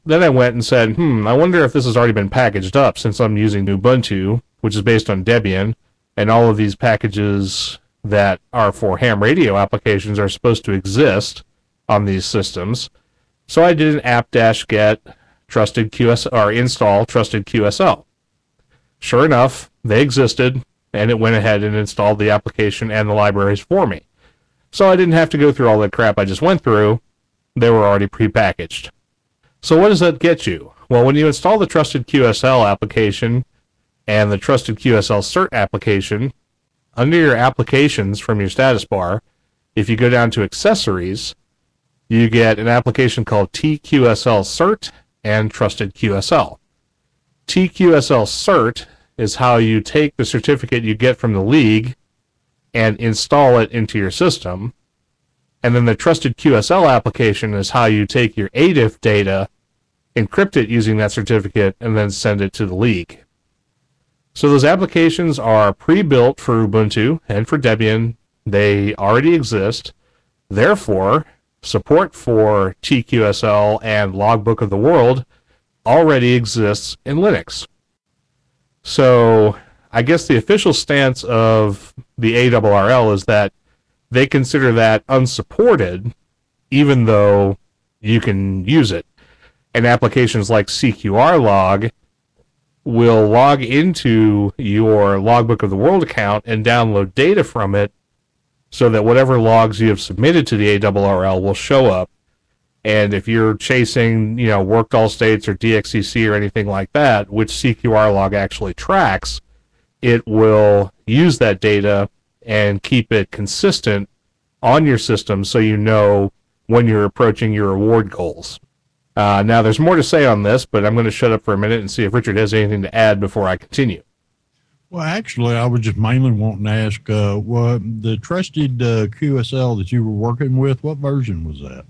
then I went and said, hmm, I wonder if this has already been packaged up since I'm using Ubuntu, which is based on Debian, and all of these packages that are for ham radio applications are supposed to exist on these systems. So I did an apt-get trusted Q S L or install trusted Q S L. Sure enough, they existed, and it went ahead and installed the application and the libraries for me. So I didn't have to go through all that crap I just went through. They were already prepackaged. So what does that get you? Well, when you install the Trusted Q S L application and the Trusted Q S L Cert application, under your applications from your status bar, if you go down to accessories, you get an application called T Q S L Cert and Trusted Q S L. T Q S L Cert is how you take the certificate you get from the league and install it into your system. And then the Trusted Q S L application is how you take your A D I F data, encrypt it using that certificate, and then send it to the league. So those applications are pre-built for Ubuntu and for Debian. They already exist. Therefore, support for T Q S L and Logbook of the World already exists in Linux. So I guess the official stance of the A R R L is that they consider that unsupported, even though you can use it. And applications like C Q R log will log into your Logbook of the World account and download data from it so that whatever logs you have submitted to the A R R L will show up. And if you're chasing, you know, worked all states or D X C C or anything like that, which C Q R log actually tracks, it will use that data and keep it consistent on your system so you know when you're approaching your reward goals. Uh, now, there's more to say on this, but I'm going to shut up for a minute and see if Richard has anything to add before I continue.
Well, actually, I was just mainly wanting to ask, uh, what the trusted uh, Q S L that you were working with, what version was that?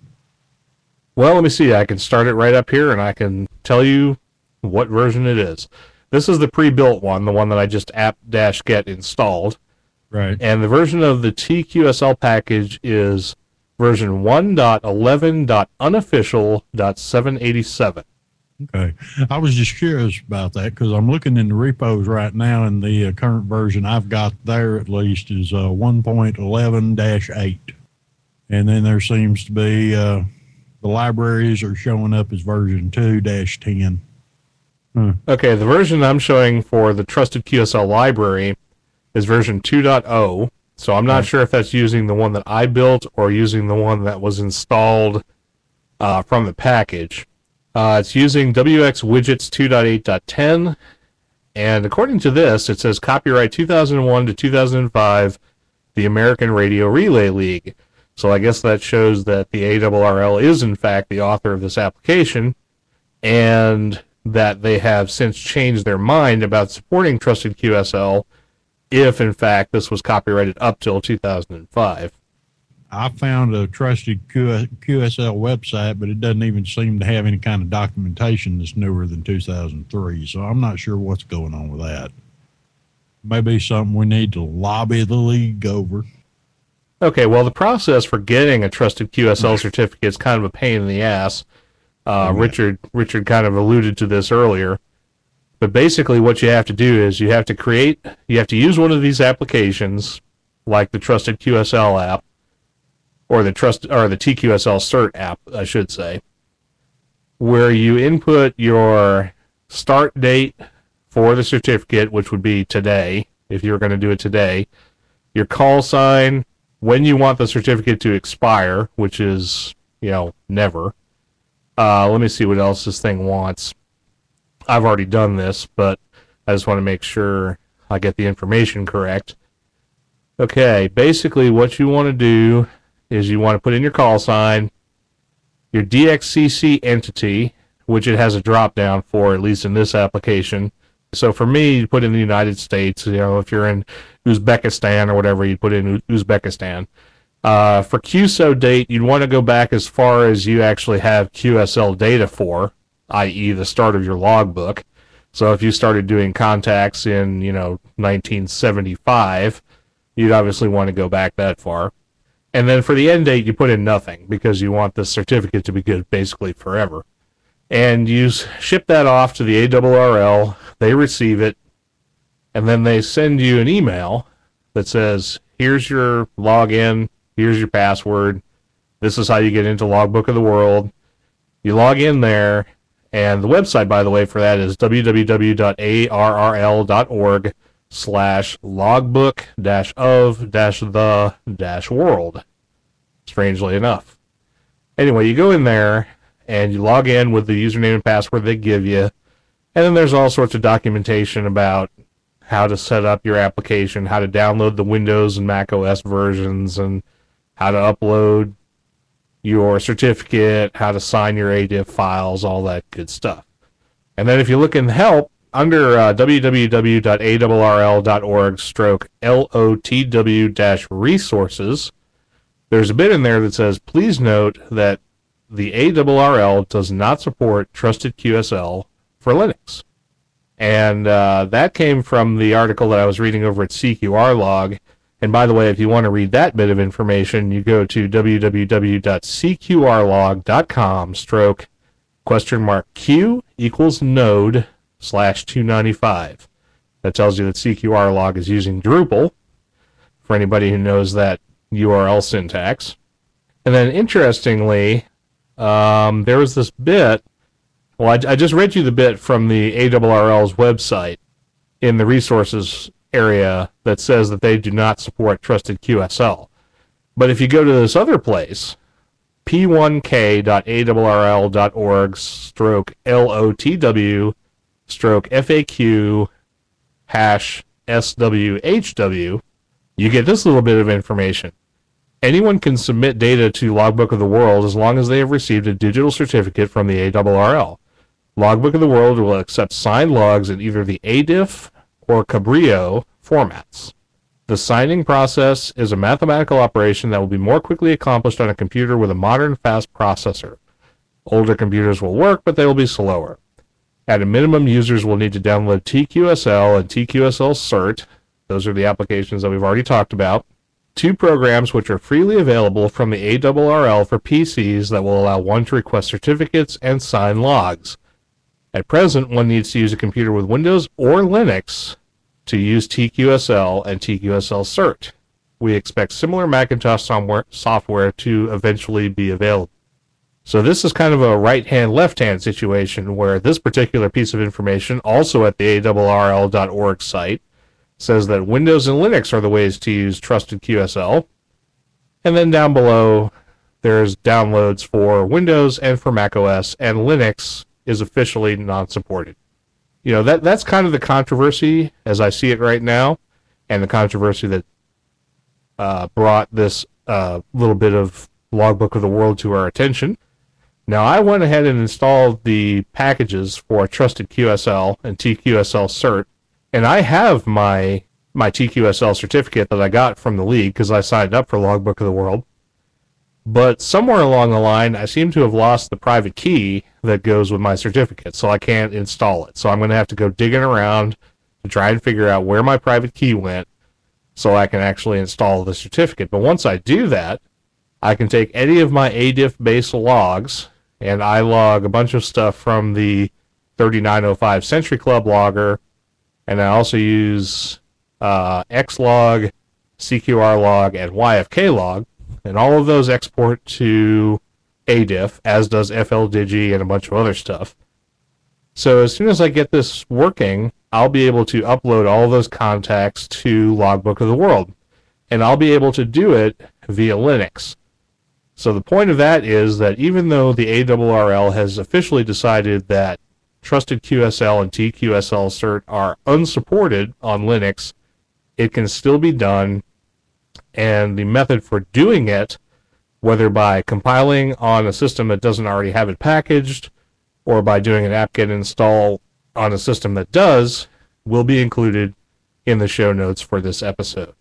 Well, let me see. I can start it right up here, and I can tell you what version it is. This is the pre-built one, the one that I just apt-get installed.
Right.
And the version of the T Q S L package is version one point eleven point unofficial point seven eighty-seven.
Okay. I was just curious about that because I'm looking in the repos right now, and the uh, current version I've got there at least is uh, one point eleven dash eight. And then there seems to be, uh, the libraries are showing up as version two dash ten. Hmm.
Okay, the version I'm showing for the Trusted Q S L library is version two point oh. So I'm not
Okay.
sure if that's using the one that I built or using the one that was installed uh, from the package. Uh, it's using W X Widgets two point eight point ten, and according to this, it says copyright two thousand one to two thousand five, the American Radio Relay League. So I guess that shows that the A R R L is in fact the author of this application, and that they have since changed their mind about supporting Trusted Q S L if in fact this was copyrighted up till two thousand five.
I found a trusted Q S L website, but it doesn't even seem to have any kind of documentation that's newer than two thousand three. So I'm not sure what's going on with that. Maybe something we need to lobby the league over.
Okay, well, the process for getting a Trusted Q S L certificate is kind of a pain in the ass. Uh,
Oh, yeah.
Richard Richard kind of alluded to this earlier. But basically what you have to do is you have to create, you have to use one of these applications, like the Trusted Q S L app, or the trust or the T Q S L Cert app, I should say, where you input your start date for the certificate, which would be today, if you were going to do it today, your call sign, when you want the certificate to expire, which is, you know, never. Uh, let me see what else this thing wants. I've already done this, but I just want to make sure I get the information correct. Okay, basically what you want to do is you want to put in your call sign, your D X C C entity, which it has a drop down for, at least in this application. So for me, you put in the United States. You know, if you're in Uzbekistan or whatever, you put in Uzbekistan. Uh, for Q S O date, you'd want to go back as far as you actually have Q S L data for, that is the start of your logbook. So if you started doing contacts in, you know, nineteen seventy-five, you'd obviously want to go back that far. And then for the end date, you put in nothing because you want this certificate to be good basically forever. And you s- ship that off to the A R R L, they receive it, and then they send you an email that says, here's your login, here's your password, this is how you get into Logbook of the World. You log in there, and the website, by the way, for that is www.arrl.org slash logbook dash of dash the dash world, strangely enough. Anyway, you go in there, and you log in with the username and password they give you, and then there's all sorts of documentation about how to set up your application, how to download the Windows and Mac O S versions, and how to upload your certificate, how to sign your A diff files, all that good stuff. And then if you look in help, under uh, www.arrl.org stroke LOTW-resources, there's a bit in there that says, please note that the A R R L does not support Trusted Q S L for Linux. And uh, that came from the article that I was reading over at C Q R log. And by the way, if you want to read that bit of information, you go to www.cqrlog.com stroke question mark Q equals node slash two ninety-five. That tells you that C Q R log is using Drupal, for anybody who knows that U R L syntax. And then interestingly, um, there was this bit, well, I, I just read you the bit from the A R R L's website in the resources area that says that they do not support Trusted Q S L. But if you go to this other place, p one k dot a r r l dot org stroke L O T W stroke F A Q hash S W H W, you get this little bit of information. Anyone can submit data to Logbook of the World as long as they have received a digital certificate from the A R R L. Logbook of the World will accept signed logs in either the A diff or Cabrillo formats. The signing process is a mathematical operation that will be more quickly accomplished on a computer with a modern fast processor. Older computers will work, but they will be slower. At a minimum, users will need to download T Q S L and T Q S L Cert. Those are the applications that we've already talked about. Two programs which are freely available from the A R R L for P Cs that will allow one to request certificates and sign logs. At present, one needs to use a computer with Windows or Linux to use T Q S L and T Q S L Cert. We expect similar Macintosh software to eventually be available. So this is kind of a right-hand, left-hand situation where this particular piece of information, also at the A R R L dot org site, says that Windows and Linux are the ways to use Trusted Q S L. And then down below, there's downloads for Windows and for Mac O S, and Linux is officially non-supported. You know, that that's kind of the controversy as I see it right now, and the controversy that uh, brought this uh, little bit of Logbook of the World to our attention. Now, I went ahead and installed the packages for Trusted Q S L and T Q S L Cert, and I have my my T Q S L certificate that I got from the league because I signed up for Logbook of the World. But somewhere along the line, I seem to have lost the private key that goes with my certificate, so I can't install it. So I'm going to have to go digging around to try and figure out where my private key went so I can actually install the certificate. But once I do that, I can take any of my A diff-based logs, and I log a bunch of stuff from the thirty-nine oh five Century Club logger, and I also use uh, Xlog, C Q R log, and Y F K log. And all of those export to A diff, as does F L Digi and a bunch of other stuff. So as soon as I get this working, I'll be able to upload all of those contacts to Logbook of the World. And I'll be able to do it via Linux. So the point of that is that even though the A R R L has officially decided that Trusted Q S L and T Q S L Cert are unsupported on Linux, it can still be done. And the method for doing it, whether by compiling on a system that doesn't already have it packaged, or by doing an apt-get install on a system that does, will be included in the show notes for this episode.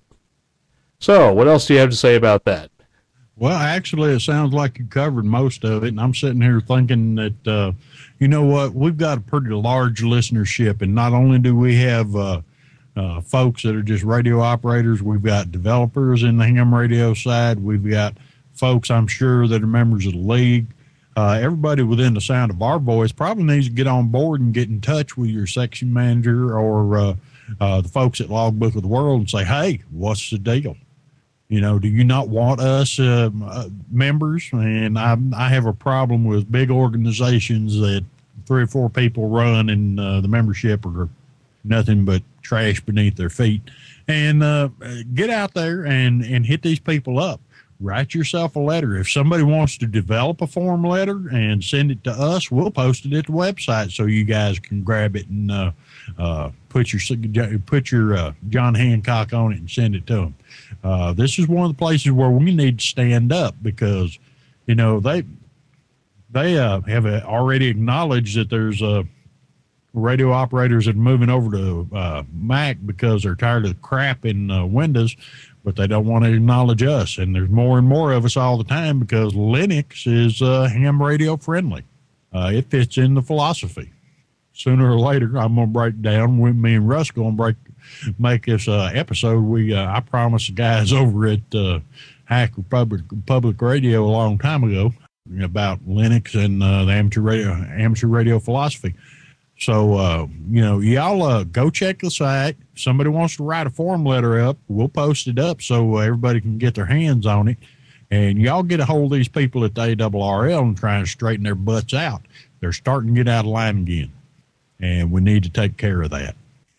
So, what else do you have to say about that?
Well, actually, it sounds like you covered most of it, and I'm sitting here thinking that, uh, you know what, we've got a pretty large listenership, and not only do we have uh, Uh, folks that are just radio operators, we've got developers in the ham radio side, we've got folks I'm sure that are members of the league, uh, everybody within the sound of our voice probably needs to get on board and get in touch with your section manager or uh, uh, the folks at Logbook of the World and say, hey, what's the deal? You know, do you not want us uh, uh, members? And I, I have a problem with big organizations that three or four people run and uh, the membership are nothing but trash beneath their feet. And uh, get out there and, and hit these people up. Write yourself a letter. If somebody wants to develop a form letter and send it to us, we'll post it at the website so you guys can grab it and uh, uh, put your put your uh, John Hancock on it and send it to them. Uh, this is one of the places where we need to stand up because, you know, they they uh, have already acknowledged that there's uh, radio operators that are moving over to uh, Mac because they're tired of the crap in uh, Windows. But they don't want to acknowledge us. And there's more and more of us all the time because Linux is uh, ham radio friendly. Uh, it fits in the philosophy. Sooner or later, I'm going to break down. We, me and Russ going to break, make this uh, episode. We uh, I promised the guys over at uh, Hack Republic Public Radio a long time ago about Linux and uh, the amateur radio, amateur radio philosophy. So, uh, you know, y'all uh, go check the site. If somebody wants to write a form letter up, we'll post it up so everybody can get their hands on it. And y'all get a hold of these people at the A R R L and try and straighten their butts out. They're starting to get out of line again. And we need to take care of that.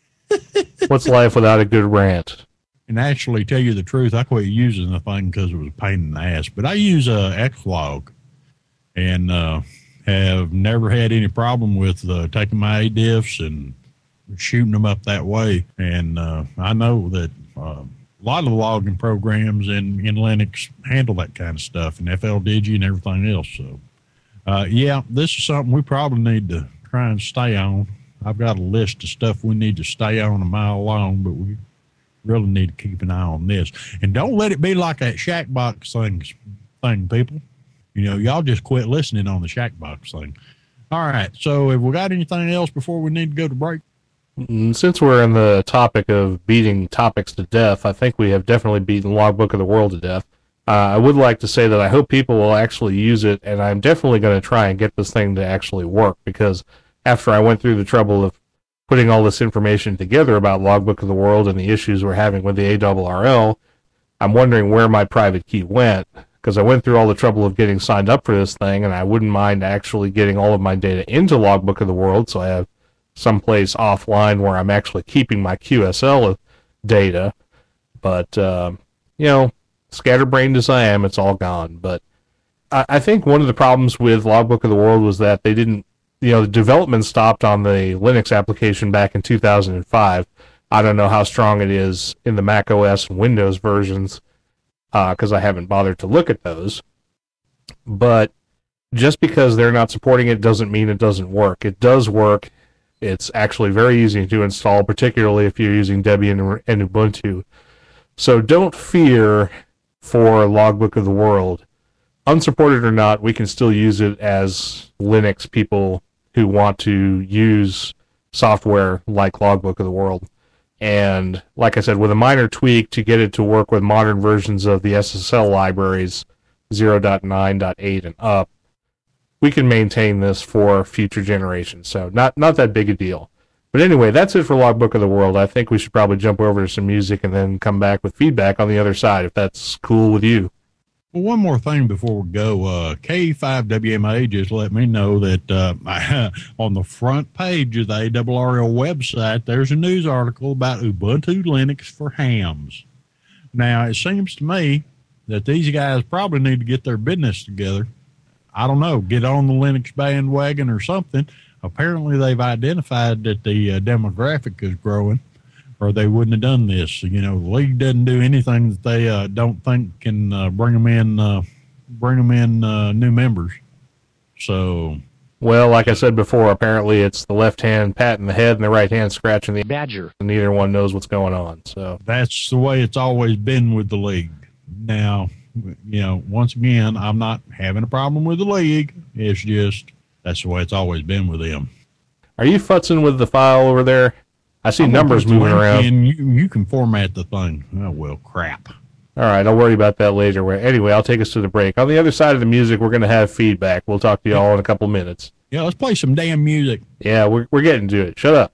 What's life without a good rant?
And actually, tell you the truth, I quit using the thing because it was a pain in the ass. But I use uh, Xlog. And, uh, have never had any problem with uh, taking my A D I Fs and shooting them up that way. And uh, I know that uh, a lot of the logging programs in, in Linux handle that kind of stuff, and F L Digi and everything else. So, uh, yeah, this is something we probably need to try and stay on. I've got a list of stuff we need to stay on a mile long, but we really need to keep an eye on this. And don't let it be like that Shackbox thing, thing people. You know, y'all just quit listening on the Shackbox thing. All right. So have we got anything else before we need to go to break?
Since we're in the topic of beating topics to death, I think we have definitely beaten Logbook of the World to death. Uh, I would like to say that I hope people will actually use it, and I'm definitely going to try and get this thing to actually work, because after I went through the trouble of putting all this information together about Logbook of the World and the issues we're having with the A R R L, I'm wondering where my private key went. Because I went through all the trouble of getting signed up for this thing, and I wouldn't mind actually getting all of my data into Logbook of the World, so I have someplace offline where I'm actually keeping my Q S L data. But, uh, you know, scatterbrained as I am, it's all gone. But I, I think one of the problems with Logbook of the World was that they didn't, you know, the development stopped on the Linux application back in two thousand five. I don't know how strong it is in the Mac O S and Windows versions, because uh, I haven't bothered to look at those. But just because they're not supporting it doesn't mean it doesn't work. It does work. It's actually very easy to install, particularly if you're using Debian and Ubuntu. So don't fear for Logbook of the World. Unsupported or not, we can still use it as Linux people who want to use software like Logbook of the World. And like I said, with a minor tweak to get it to work with modern versions of the S S L libraries, zero point nine point eight and up, we can maintain this for future generations. So not not that big a deal. But anyway, that's it for Logbook of the World. I think we should probably jump over to some music and then come back with feedback on the other side, if that's cool with you.
Well, one more thing before we go. Uh, K five W M A just let me know that uh, I, on the front page of the A R R L website, there's a news article about Ubuntu Linux for hams. Now, it seems to me that these guys probably need to get their business together. I don't know, get on the Linux bandwagon or something. Apparently, they've identified that the uh, demographic is growing, or they wouldn't have done this. You know, the league doesn't do anything that they uh, don't think can uh, bring them in, uh, bring them in uh, new members. So,
well, like I said before, apparently it's the left hand patting the head and the right hand scratching the badger, and neither one knows what's going on. So
that's the way it's always been with the league. Now, you know, once again, I'm not having a problem with the league. It's just that's the way it's always been with them.
Are you futzing with the file over there? I see
I'm
numbers moving around.
And you, you can format the thing. Oh, well, crap.
All right, I'll worry about that later. Anyway, I'll take us to the break. On the other side of the music, we're going to have feedback. We'll talk to you all in a couple minutes.
Yeah, let's play some damn music.
Yeah, we're we're getting to it. Shut up.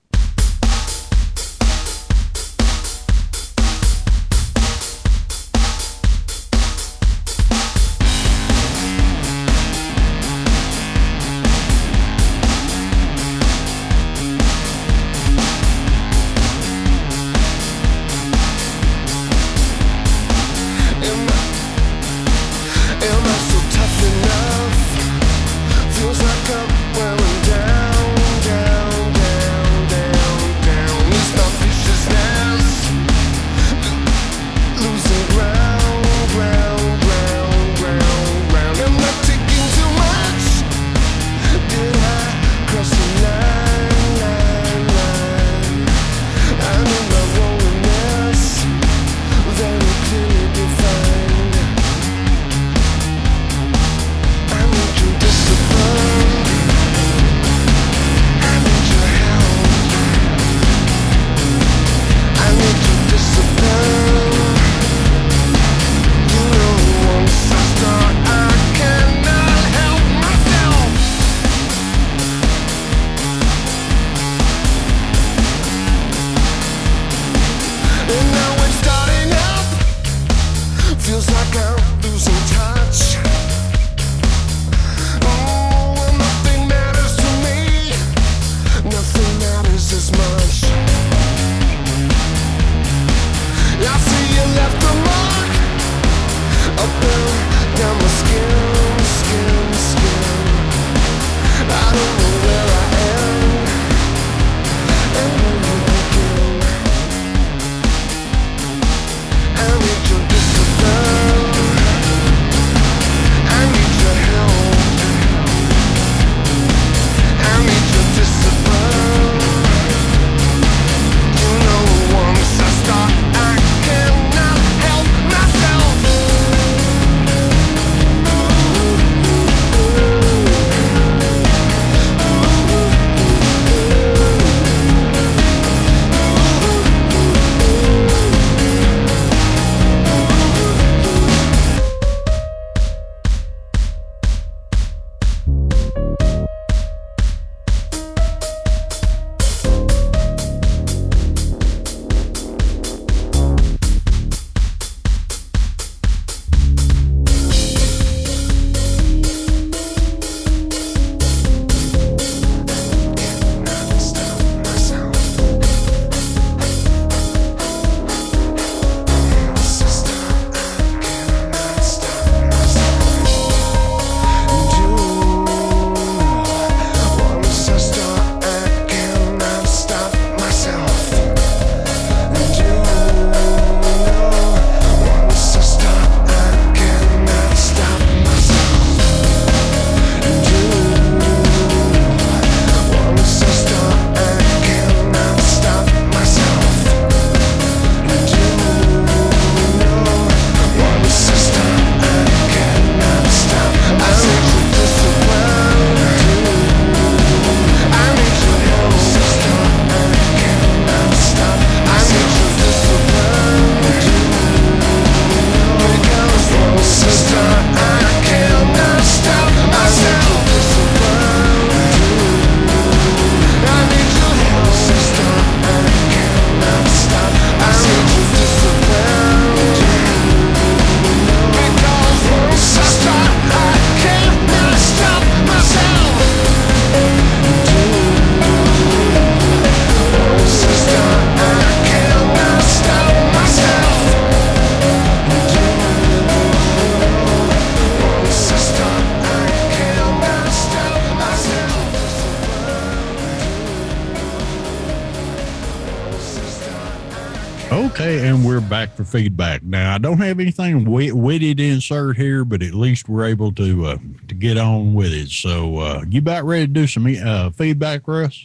Okay, and we're back for feedback. Now, I don't have anything wit- witty to insert here, but at least we're able to uh, to get on with it. So, uh, you about ready to do some uh, feedback, Russ?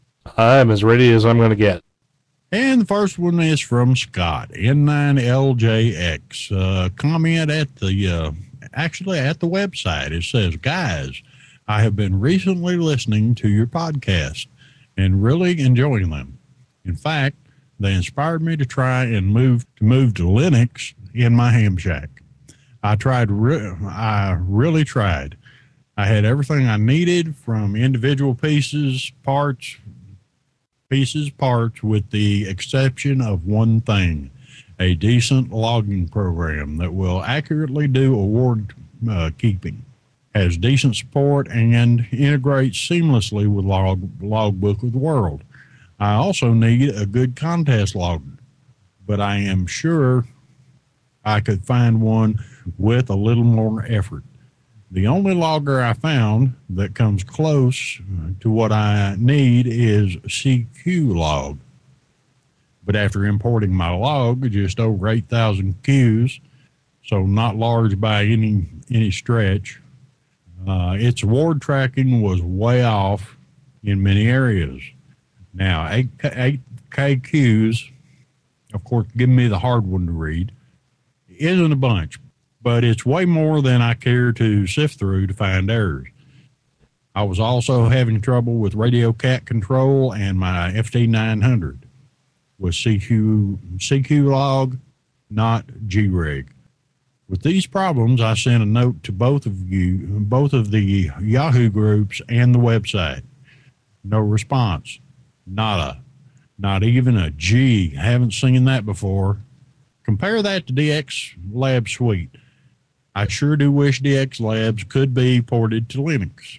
I'm as ready as I'm going to get.
And the first one is from Scott, N nine L J X. Uh, comment at the, uh, actually at the website. It says, guys, I have been recently listening to your podcast and really enjoying them. In fact, they inspired me to try and move to move to Linux in my ham shack. I tried, re- I really tried. I had everything I needed from individual pieces, parts, pieces, parts, with the exception of one thing, a decent logging program that will accurately do award uh, keeping, has decent support, and integrates seamlessly with log, Logbook of the World. I also need a good contest logger, but I am sure I could find one with a little more effort. The only logger I found that comes close to what I need is C Q Log. But after importing my log, just over eight thousand Qs, so not large by any any stretch, uh, its award tracking was way off in many areas. Now, eight K Qs, of course, give me the hard one to read, isn't a bunch, but it's way more than I care to sift through to find errors. I was also having trouble with Radio Cat control and my F T nine hundred with C Q, C Q log, not G rig. With these problems, I sent a note to both of you, both of the Yahoo groups and the website. No response. Nada. Not even a G. Haven't seen that before. Compare that to D X Lab Suite. I sure do wish D X Labs could be ported to Linux.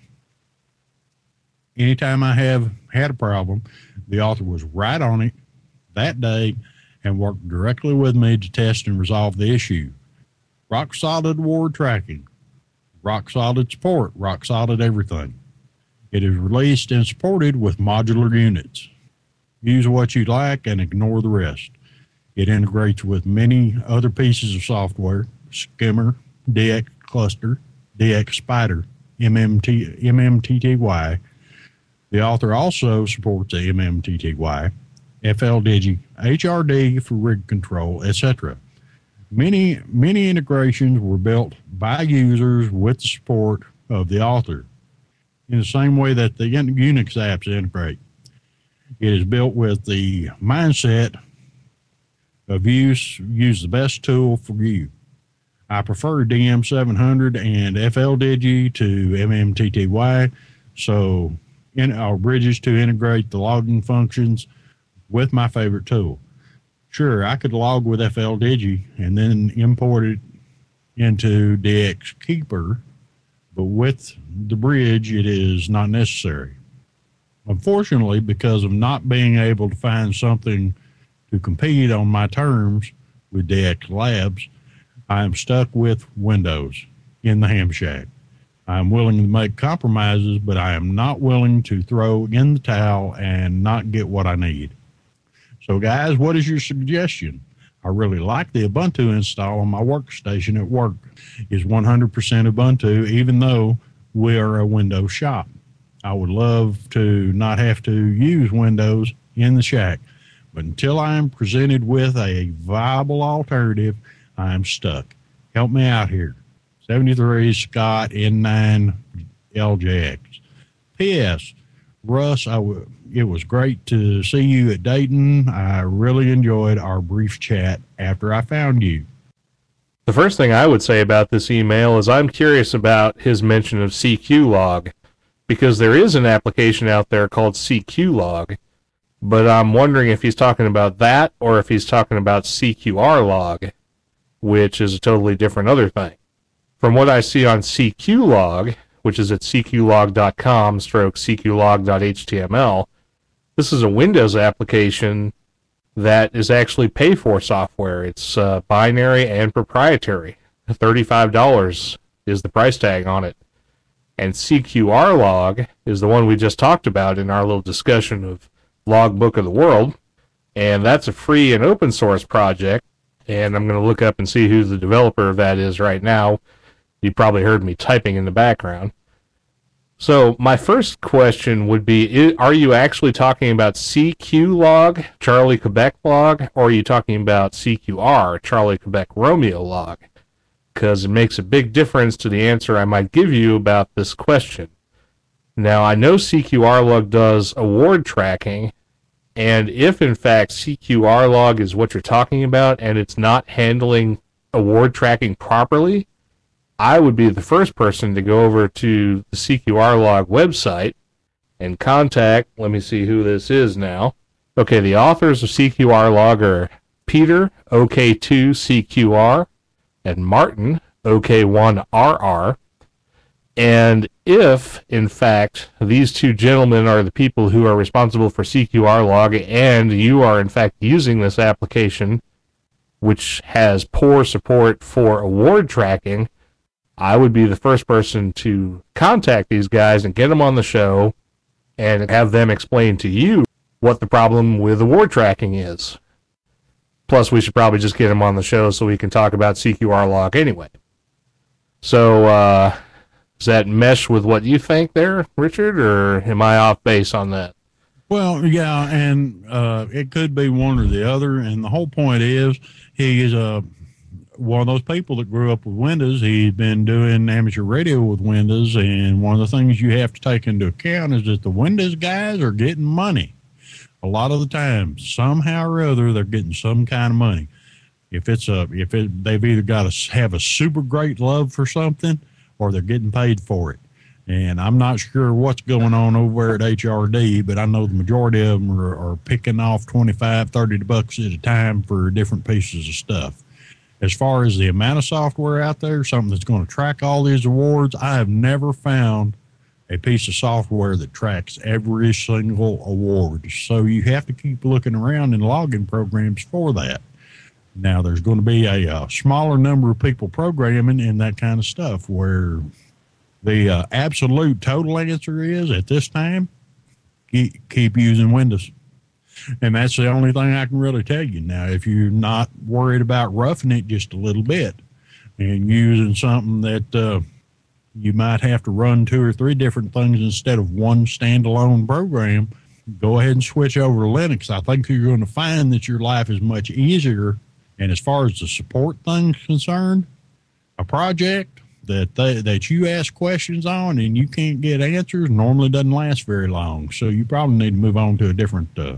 Anytime I have had a problem, the author was right on it that day and worked directly with me to test and resolve the issue. Rock solid award tracking, rock solid support, rock solid everything. It is released and supported with modular units. Use what you like and ignore the rest. It integrates with many other pieces of software, Skimmer, D X Cluster, D X Spider, M M T, M M T T Y. The author also supports the M M T T Y, F L Digi, H R D for rig control, et cetera. Many, many integrations were built by users with the support of the author, in the same way that the Unix apps integrate. It is built with the mindset of use, use the best tool for you. I prefer D M seven hundred and F L Digi to M M T T Y, so in our bridges to integrate the logging functions with my favorite tool. Sure, I could log with F L Digi and then import it into D X Keeper, but with the bridge, it is not necessary. Unfortunately, because of not being able to find something to compete on my terms with D X Labs, I am stuck with Windows in the ham shack. I am willing to make compromises, but I am not willing to throw in the towel and not get what I need. So, guys, what is your suggestion? I really like the Ubuntu install on my workstation at work. It's one hundred percent Ubuntu, even though we are a Windows shop. I would love to not have to use Windows in the shack, but until I am presented with a viable alternative, I am stuck. Help me out here. seventy-three Scott N nine L J X. P S. Russ, I w- it was great to see you at Dayton. I really enjoyed our brief chat after I found you.
The first thing I would say about this email is I'm curious about his mention of C Q log, because there is an application out there called C Q log, but I'm wondering if he's talking about that or if he's talking about C Q R log, which is a totally different other thing. From what I see on C Q log, which is at c q log dot com stroke c q log dot h t m l, this is a Windows application that is actually pay-for software. It's uh, binary and proprietary. thirty-five dollars is the price tag on it. And C Q R log is the one we just talked about in our little discussion of Logbook of the World. And that's a free and open source project. And I'm going to look up and see who the developer of that is right now. You probably heard me typing in the background. So my first question would be, are you actually talking about C Q log, Charlie Quebec log, or are you talking about C Q R, Charlie Quebec Romeo log? Because it makes a big difference to the answer I might give you about this question. Now, I know C Q R log does award tracking, and if in fact C Q R log is what you're talking about and it's not handling award tracking properly, I would be the first person to go over to the C Q R log website and contact, let me see who this is now. Okay, the authors of C Q R log are Peter, O K two C Q R, and Martin, O K one R R. And if, in fact, these two gentlemen are the people who are responsible for C Q R log, and you are, in fact, using this application, which has poor support for award tracking, I would be the first person to contact these guys and get them on the show and have them explain to you what the problem with award tracking is. Plus, we should probably just get them on the show so we can talk about C Q R log anyway. So, uh... does that mesh with what you think there, Richard, or am I off base on that?
Well, yeah, and uh, it could be one or the other. And the whole point is he is uh, one of those people that grew up with Windows. He's been doing amateur radio with Windows. And one of the things you have to take into account is that the Windows guys are getting money. A lot of the time, somehow or other, they're getting some kind of money. If it's a, if it, they've either got to have a super great love for something, or they're getting paid for it. And I'm not sure what's going on over at H R D, but I know the majority of them are, are picking off twenty-five, thirty bucks at a time for different pieces of stuff. As far as the amount of software out there, something that's going to track all these awards, I have never found a piece of software that tracks every single award. So you have to keep looking around in login programs for that. Now, there's going to be a, a smaller number of people programming and that kind of stuff, where the uh, absolute total answer is, at this time, keep, keep using Windows. And that's the only thing I can really tell you. Now, if you're not worried about roughing it just a little bit and using something that uh, you might have to run two or three different things instead of one standalone program, go ahead and switch over to Linux. I think you're going to find that your life is much easier. And as far as the support thing's concerned, a project that they, that you ask questions on and you can't get answers normally doesn't last very long. So you probably need to move on to a different uh,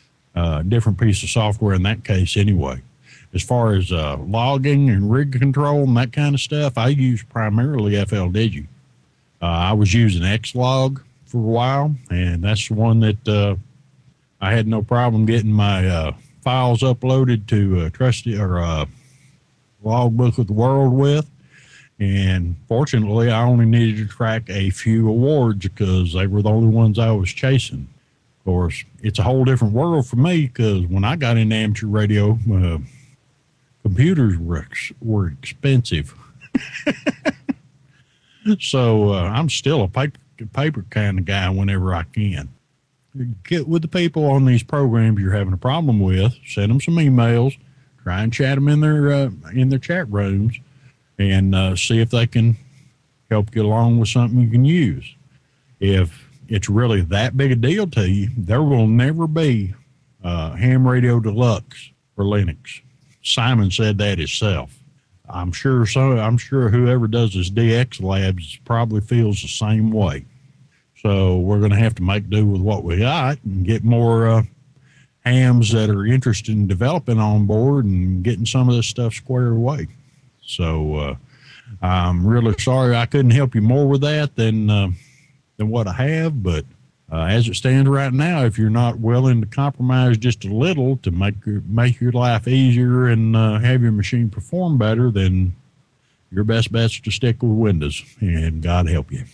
uh, different piece of software in that case anyway. As far as uh, logging and rig control and that kind of stuff, I use primarily F L Digi. Uh, I was using Xlog for a while, and that's the one that uh, I had no problem getting my uh, files uploaded to uh, Trusty or uh, Logbook of the World with. And fortunately, I only needed to track a few awards because they were the only ones I was chasing. Of course, it's a whole different world for me because when I got into amateur radio, uh, computers were, ex- were expensive. So uh, I'm still a paper, paper kind of guy whenever I can. Get with the people on these programs you're having a problem with, send them some emails, try and chat them in their, uh, in their chat rooms, and uh, see if they can help you along with something you can use. If it's really that big a deal to you, there will never be uh, Ham Radio Deluxe for Linux. Simon said that himself. I'm sure so. I'm sure whoever does this D X Labs probably feels the same way. So we're going to have to make do with what we got and get more uh, hams that are interested in developing on board and getting some of this stuff squared away. So uh, I'm really sorry I couldn't help you more with that than uh, than what I have. But uh, as it stands right now, if you're not willing to compromise just a little to make your, make your life easier and uh, have your machine perform better, then your best bet's to stick with Windows, and God help you.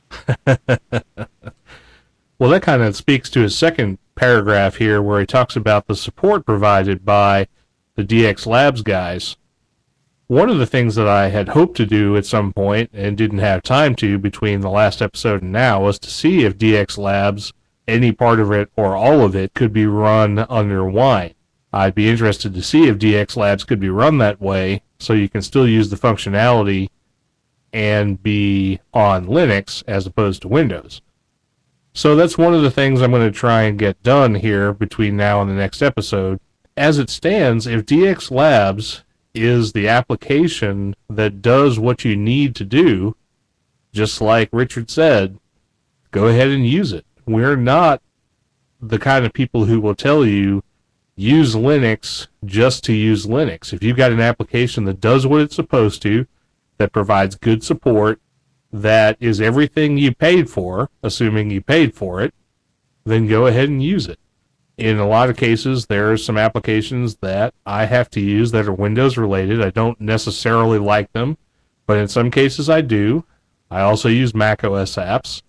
Well, that kind of speaks to his second paragraph here where he talks about the support provided by the D X Labs guys. One of the things that I had hoped to do at some point and didn't have time to between the last episode and now was to see if D X Labs, any part of it or all of it, could be run under Wine. I'd be interested to see if D X Labs could be run that way so you can still use the functionality and be on Linux as opposed to Windows. So that's one of the things I'm going to try and get done here between now and the next episode. As it stands, if D X Labs is the application that does what you need to do, just like Richard said, go ahead and use it. We're not the kind of people who will tell you use Linux just to use Linux. If you've got an application that does what it's supposed to, that provides good support, that is everything you paid for, assuming you paid for it, then go ahead and use it. In a lot of cases, there are some applications that I have to use that are Windows related. I don't necessarily like them, but in some cases I do. I also use Mac O S apps.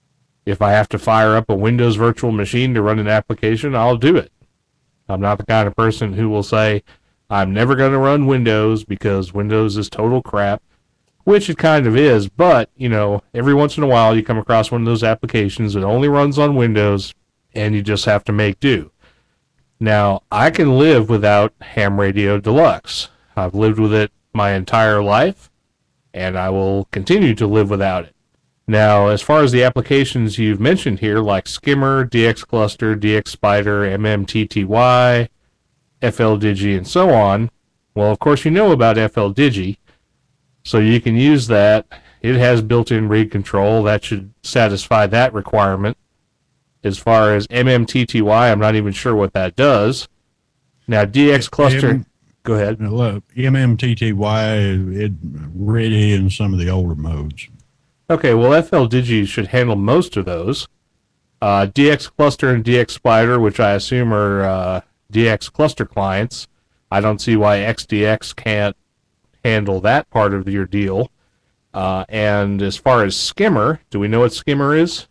If I have to fire up a Windows virtual machine to run an application, I'll do it. I'm not the kind of person who will say, I'm never going to run Windows because Windows is total crap, which it kind of is, but, you know, every once in a while you come across one of those applications that only runs on Windows, and you just have to make do. Now, I can live without Ham Radio Deluxe. I've lived with it my entire life, and I will continue to live without it. Now, as far as the applications you've mentioned here, like Skimmer, DXCluster, DXSpider, M M T T Y, FLDigi, and so on, well, of course you know about FLDigi, so you can use that. It has built-in read control. That should satisfy that requirement. As far as M M T T Y, I'm not even sure what that does. Now, DXCluster,
M-
go ahead.
Look, M M T T Y, it ready in some of the older modes.
Okay, well, FLDigi should handle most of those. Uh, DXCluster and DXSpider, which I assume are uh, DXCluster clients, I don't see why X D X can't handle that part of your deal. Uh, and as far as Skimmer, do we know what Skimmer is?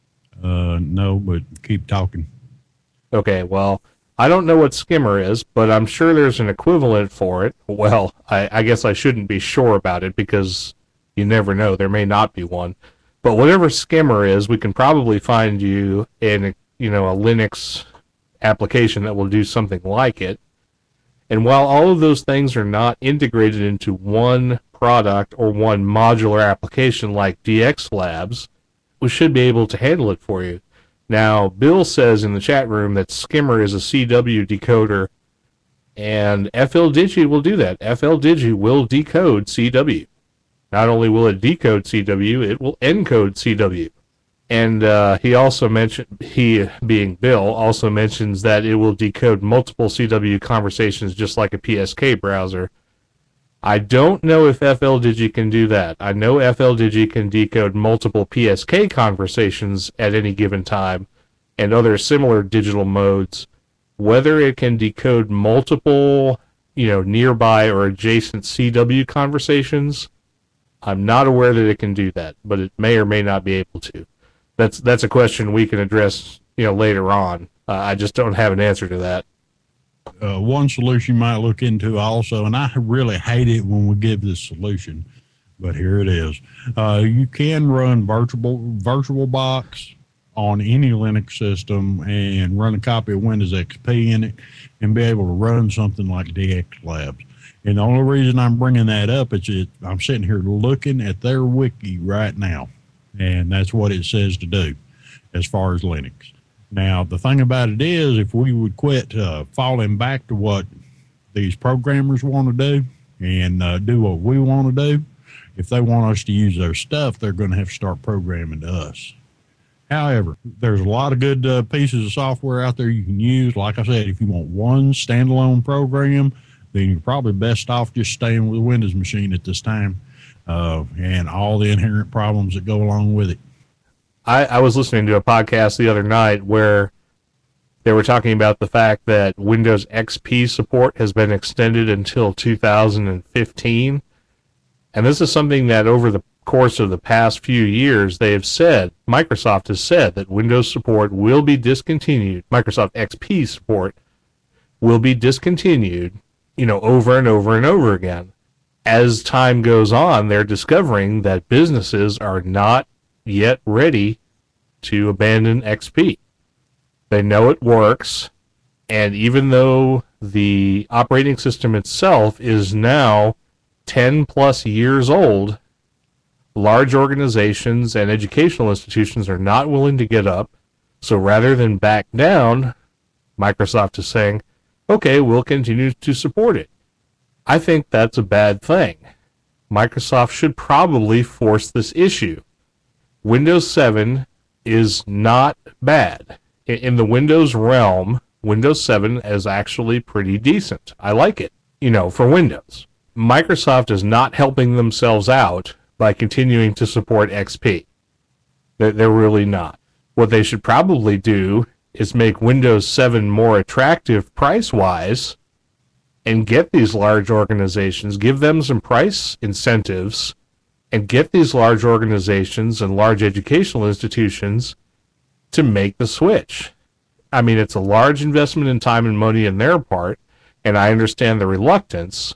Uh, no, but keep talking.
Okay, well, I don't know what Skimmer is, but I'm sure there's an equivalent for it. Well, I, I guess I shouldn't be sure about it because you never know. There may not be one. But whatever Skimmer is, we can probably find you in, you know, a Linux application that will do something like it. And while all of those things are not integrated into one product or one modular application like D X Labs, we should be able to handle it for you. Now, Bill says in the chat room that Skimmer is a C W decoder, and FLDigi will do that. FLDigi will decode C W. Not only will it decode C W, it will encode C W. And uh, he also mentioned, he being Bill, also mentions that it will decode multiple C W conversations just like a P S K browser. I don't know if FLDigi can do that. I know FLDigi can decode multiple P S K conversations at any given time and other similar digital modes. Whether it can decode multiple, you know, nearby or adjacent C W conversations, I'm not aware that it can do that, but it may or may not be able to. That's that's a question we can address, you know, later on. Uh, I just don't have an answer to that.
Uh, one solution you might look into also, and I really hate it when we give this solution, but here it is. Uh, you can run virtual VirtualBox on any Linux system and run a copy of Windows X P in it and be able to run something like D X Labs. And the only reason I'm bringing that up is that I'm sitting here looking at their wiki right now, and that's what it says to do as far as Linux. Now, the thing about it is, if we would quit uh, falling back to what these programmers want to do and uh, do what we want to do, if they want us to use their stuff, they're going to have to start programming to us. However, there's a lot of good uh, pieces of software out there you can use. Like I said, if you want one standalone program, then you're probably best off just staying with a Windows machine at this time uh, and all the inherent problems that go along with it.
I, I was listening to a podcast the other night where they were talking about the fact that Windows X P support has been extended until two thousand fifteen. And this is something that over the course of the past few years, they have said, Microsoft has said that Windows support will be discontinued. Microsoft X P support will be discontinued, you know, over and over and over again. As time goes on, they're discovering that businesses are not yet ready to abandon X P. They know it works, and even though the operating system itself is now ten plus years old, large organizations and educational institutions are not willing to get up. So rather than back down, Microsoft is saying, okay, we'll continue to support it. I think that's a bad thing. Microsoft should probably force this issue. Windows seven is not bad. In the Windows realm, Windows seven is actually pretty decent. I like it, you know, for Windows. Microsoft is not helping themselves out by continuing to support X P. They're, they're really not. What they should probably do is make Windows seven more attractive price-wise and get these large organizations, give them some price incentives, and get these large organizations and large educational institutions to make the switch. I mean, it's a large investment in time and money on their part, and I understand the reluctance,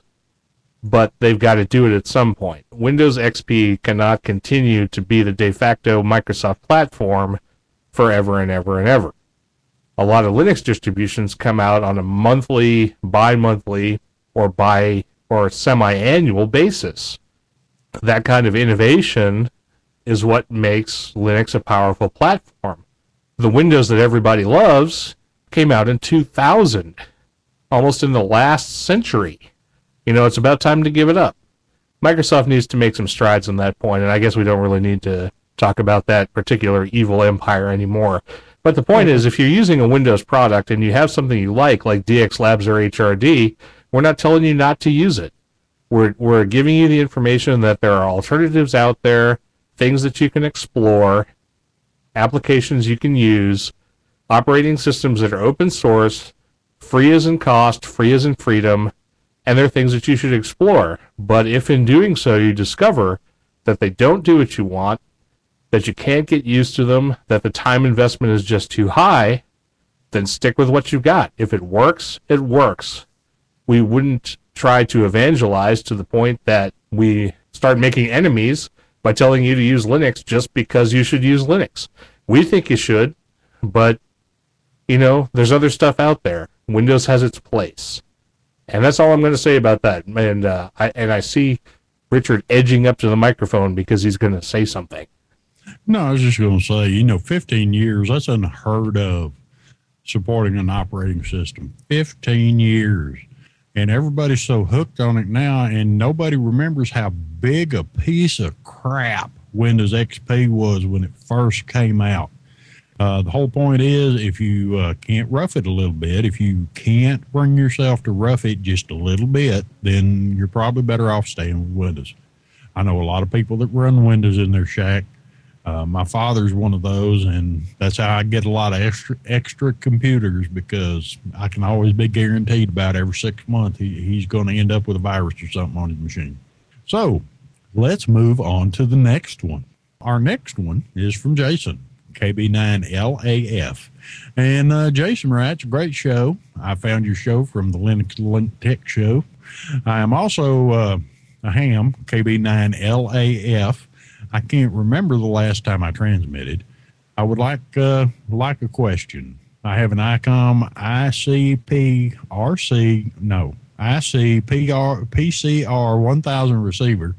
but they've got to do it at some point. Windows X P cannot continue to be the de facto Microsoft platform forever and ever and ever. A lot of Linux distributions come out on a monthly, bi-monthly, or bi or semi-annual basis. That kind of innovation is what makes Linux a powerful platform. The Windows that everybody loves came out in two thousand, almost in the last century. You know, it's about time to give it up. Microsoft needs to make some strides on that point, and I guess we don't really need to talk about that particular evil empire anymore. But the point is, if you're using a Windows product and you have something you like, like D X Labs or H R D, we're not telling you not to use it. We're, we're giving you the information that there are alternatives out there, things that you can explore, applications you can use, operating systems that are open source, free as in cost, free as in freedom, and they're things that you should explore. But if in doing so you discover that they don't do what you want, that you can't get used to them, that the time investment is just too high, then stick with what you've got. If it works, it works. We wouldn't try to evangelize to the point that we start making enemies by telling you to use Linux just because you should use Linux. We think you should, but, you know, there's other stuff out there. Windows has its place. And that's all I'm going to say about that. And, uh, I, and I see Richard edging up to the microphone because he's going to say something.
No, I was just going to say, you know, fifteen years, that's unheard of, supporting an operating system. fifteen years. And everybody's so hooked on it now, and nobody remembers how big a piece of crap Windows X P was when it first came out. Uh, the whole point is, if you uh, can't rough it a little bit, if you can't bring yourself to rough it just a little bit, then you're probably better off staying with Windows. I know a lot of people that run Windows in their shack. Uh, my father's one of those, and that's how I get a lot of extra extra computers, because I can always be guaranteed about every six months he, he's going to end up with a virus or something on his machine. So let's move on to the next one. Our next one is from Jason, K B nine L A F. And uh, Jason writes, great show. I found your show from the Linux Link Tech Show. I am also uh, a ham, K B nine L A F. I can't remember the last time I transmitted. I would like uh, like a question. I have an ICOM I C P R C, no, I C P R, P C R one thousand receiver.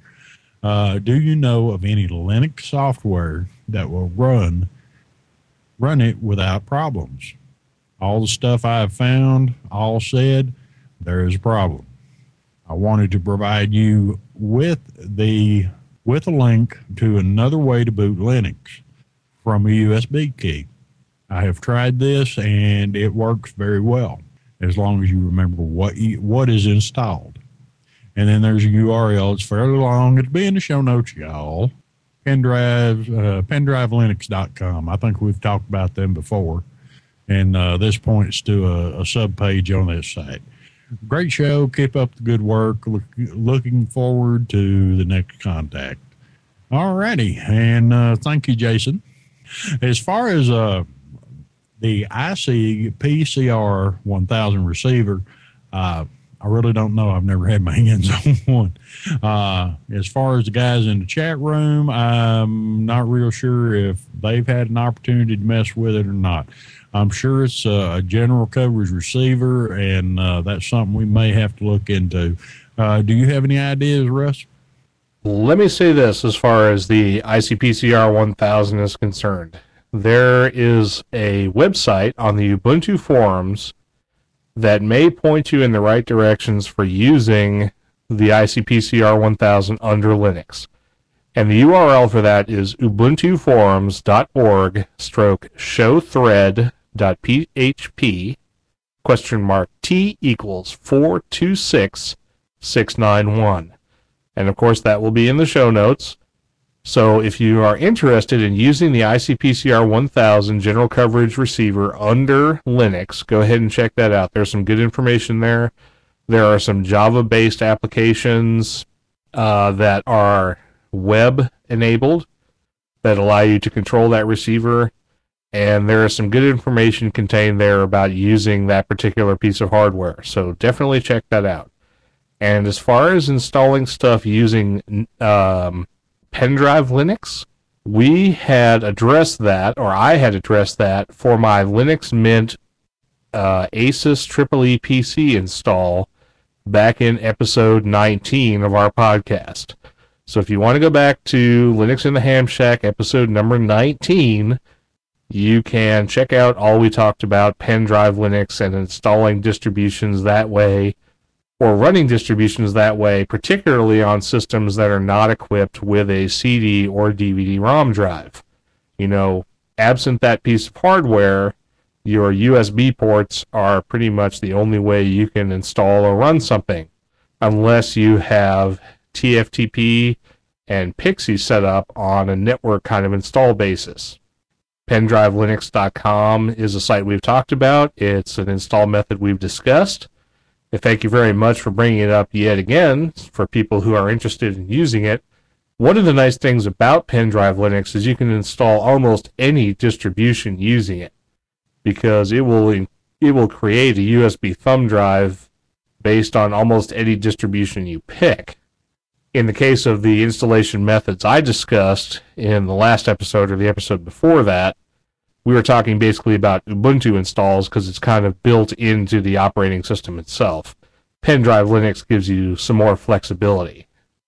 Uh, do you know of any Linux software that will run run it without problems? All the stuff I have found, all said, there is a problem. I wanted to provide you with the with a link to another way to boot Linux from a U S B key. I have tried this, and it works very well, as long as you remember what you, what is installed. And then there's a U R L. It's fairly long. It'll be in the show notes, y'all. Pendrive, uh, pendrive linux dot com. I think we've talked about them before. And uh, this points to a, a sub-page on this site. Great show. Keep up the good work. Look, looking forward to the next contact. All righty. And uh, thank you, Jason. As far as uh, the I C P C R one thousand receiver, uh, I really don't know. I've never had my hands on one. Uh, as far as the guys in the chat room, I'm not real sure if they've had an opportunity to mess with it or not. I'm sure it's a general coverage receiver, and uh, that's something we may have to look into. Uh, do you have any ideas, Russ?
Let me say this as far as the I C P C R one thousand is concerned. There is a website on the Ubuntu forums that may point you in the right directions for using the I C P C R one thousand under Linux. And the U R L for that is ubuntu forums dot org stroke show thread dot p h p question mark T equals four two six six nine one. And of course, that will be in the show notes. So if you are interested in using the I C P C R one thousand general coverage receiver under Linux, go ahead and check that out. There's some good information there. There are some Java-based applications uh, that are web-enabled that allow you to control that receiver. And there is some good information contained there about using that particular piece of hardware. So definitely check that out. And as far as installing stuff using um, Pendrive Linux, we had addressed that, or I had addressed that for my Linux Mint uh, Asus Triple E P C install back in episode nineteen of our podcast. So if you want to go back to Linux in the Ham Shack episode number nineteen, you can check out all we talked about Pendrive Linux and installing distributions that way, or running distributions that way, particularly on systems that are not equipped with a C D or D V D ROM drive. You know, absent that piece of hardware, your U S B ports are pretty much the only way you can install or run something, unless you have T F T P and Pixie set up on a network kind of install basis. pendrive linux dot com is a site we've talked about. It's an install method we've discussed. And thank you very much for bringing it up yet again for people who are interested in using it. One of the nice things about Pendrive Linux is you can install almost any distribution using it, because it will it will create a U S B thumb drive based on almost any distribution you pick. In the case of the installation methods I discussed in the last episode or the episode before that, we were talking basically about Ubuntu installs because it's kind of built into the operating system itself. Pendrive Linux gives you some more flexibility.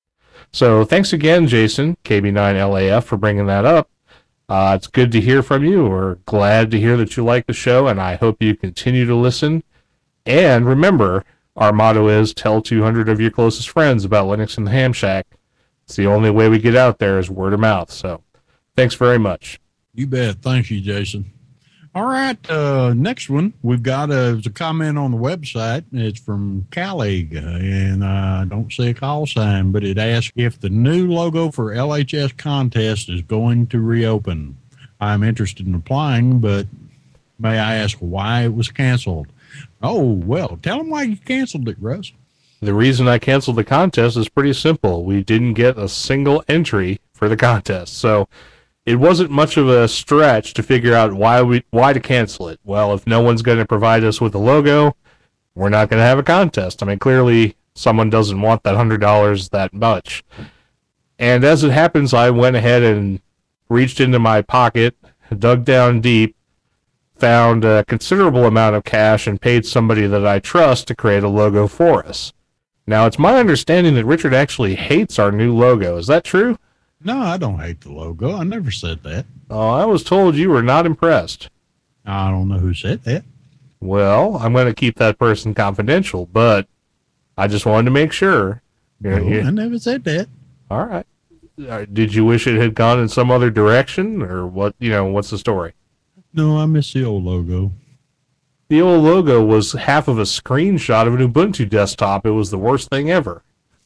So thanks again, Jason, K B nine L A F, for bringing that up. Uh, it's good to hear from you. We're glad to hear that you like the show, and I hope you continue to listen. And remember, our motto is tell two hundred of your closest friends about Linux in the Ham Shack. It's the only way we get out there is word of mouth. So thanks very much.
You bet. Thank you, Jason. All right. Uh, next one, we've got a, a comment on the website. It's from Callig, and I don't see a call sign, but it asks if the new logo for L H S contest is going to reopen. I'm interested in applying, but may I ask why it was canceled? Oh, well, tell them why you canceled it, Russ.
The reason I canceled the contest is pretty simple. We didn't get a single entry for the contest, so it wasn't much of a stretch to figure out why we why to cancel it. Well, if no one's going to provide us with a logo, we're not going to have a contest. I mean, clearly someone doesn't want that one hundred dollars that much. And as it happens, I went ahead and reached into my pocket, dug down deep, found a considerable amount of cash, and paid somebody that I trust to create a logo for us. Now, it's my understanding that Richard actually hates our new logo. Is that true?
No, I don't hate the logo. I never said that.
Oh, I was told you were not impressed.
I don't know who said that.
Well, I'm going to keep that person confidential, but I just wanted to make sure.
No, I never said that.
All right. Uh, did you wish it had gone in some other direction, or what? You know, what's the story?
No, I miss the old logo.
The old logo was half of a screenshot of an Ubuntu desktop. It was the worst thing ever.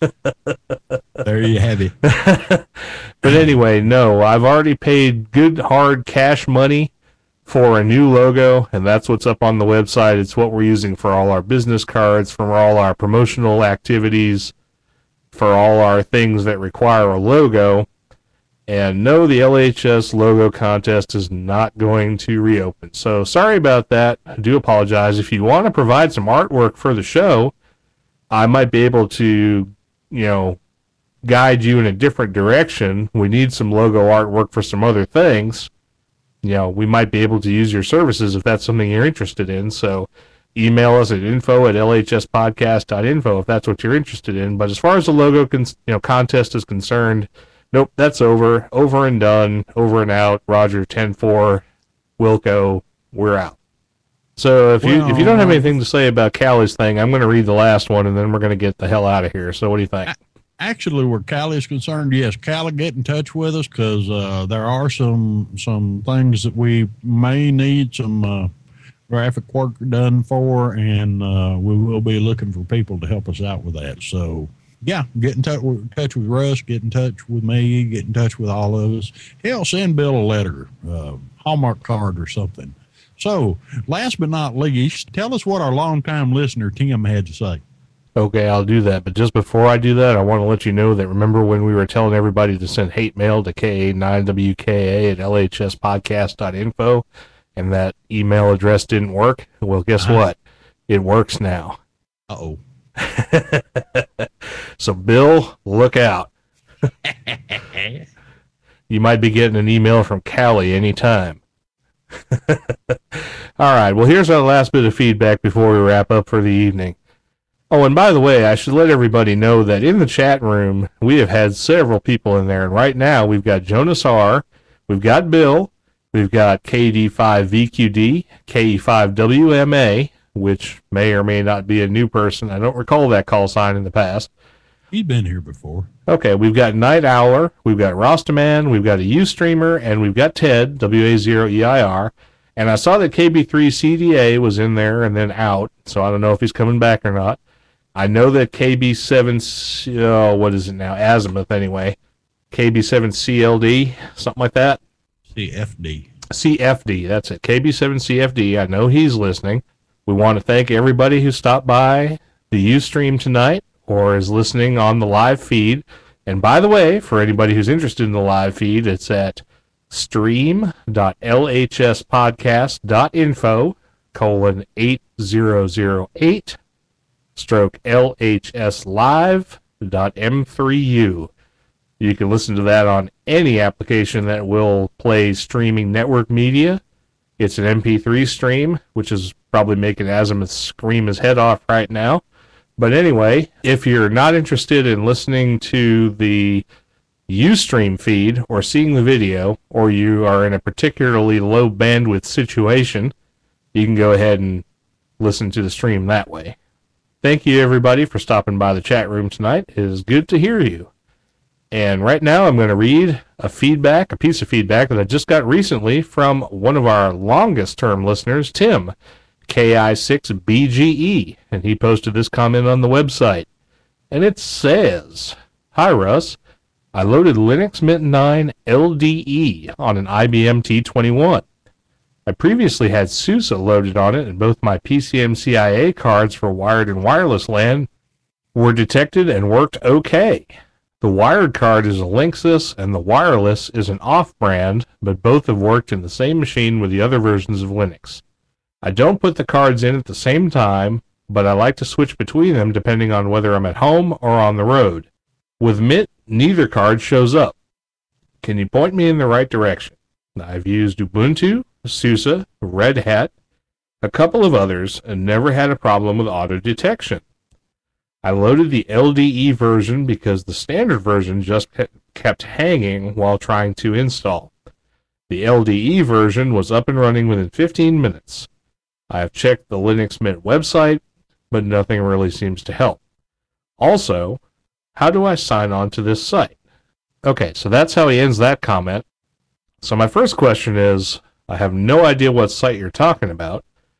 There you have it.
But anyway, no, I've already paid good, hard cash money for a new logo, and that's what's up on the website. It's what we're using for all our business cards, for all our promotional activities, for all our things that require a logo. And no, the L H S logo contest is not going to reopen. So sorry about that. I do apologize. If you want to provide some artwork for the show, I might be able to, you know, guide you in a different direction. We need some logo artwork for some other things. You know, we might be able to use your services if that's something you're interested in. So email us at info at l h s podcast dot info if that's what you're interested in. But as far as the logo con- you know, contest is concerned, nope, that's over. Over and done. Over and out. Roger, ten four, Wilco, we're out. So if you well, if you don't have anything to say about Callie's thing, I'm going to read the last one, and then we're going to get the hell out of here. So what do you think?
Actually, where Callie is concerned, yes, Callie, get in touch with us, because uh, there are some some things that we may need some uh, graphic work done for, and uh, we will be looking for people to help us out with that. So, yeah, get in touch with, touch with Russ, get in touch with me, get in touch with all of us. Hell, send Bill a letter, uh, Hallmark card or something. So, last but not least, tell us what our longtime listener, Tim, had to say.
Okay, I'll do that. But just before I do that, I want to let you know that remember when we were telling everybody to send hate mail to K A nine W K A at L H S podcast dot info and that email address didn't work? Well, guess uh-huh. what? It works now.
Uh-oh.
So, Bill, look out. You might be getting an email from Callie anytime. All right, well, here's our last bit of feedback before we wrap up for the evening. Oh, and by the way, I should let everybody know that in the chat room, we have had several people in there, and right now we've got Jonas R., we've got Bill, we've got K D five V Q D, K E five W M A, which may or may not be a new person. I don't recall that call sign in the past.
He's been here before.
Okay, we've got Night Owler, we've got Rostaman, we've got a Ustreamer, and we've got Ted, W A zero E I R. And I saw that K B three C D A was in there and then out, so I don't know if he's coming back or not. I know that K B seven, oh, what is it now? Azimuth, anyway. K B seven C L D, something like that.
C F D.
C F D, that's it. K B seven C F D, I know he's listening. We want to thank everybody who stopped by the Ustream tonight or is listening on the live feed. And by the way, for anybody who's interested in the live feed, it's at stream dot L H S podcast dot info colon eight thousand eight stroke L H S live dot M three U. You can listen to that on any application that will play streaming network media. It's an M P three stream, which is probably making Azimuth scream his head off right now. But anyway, if you're not interested in listening to the Ustream feed or seeing the video, or you are in a particularly low bandwidth situation, you can go ahead and listen to the stream that way. Thank you, everybody, for stopping by the chat room tonight. It is good to hear you. And right now I'm going to read a feedback, a piece of feedback that I just got recently from one of our longest-term listeners, Tim, K I six B G E, and he posted this comment on the website. And it says, "Hi, Russ. I loaded Linux Mint nine L D E on an I B M T twenty-one. I previously had SUSE loaded on it, and both my P C M C I A cards for wired and wireless LAN were detected and worked okay. The wired card is a Linksys, and the wireless is an off-brand, but both have worked in the same machine with the other versions of Linux. I don't put the cards in at the same time, but I like to switch between them depending on whether I'm at home or on the road. With Mint, neither card shows up. Can you point me in the right direction? I've used Ubuntu, SUSE, Red Hat, a couple of others, and never had a problem with auto detection. I loaded the L D E version because the standard version just kept hanging while trying to install. The L D E version was up and running within fifteen minutes. I have checked the Linux Mint website, but nothing really seems to help. Also, how do I sign on to this site?" Okay, so that's how he ends that comment. So my first question is, I have no idea what site you're talking about.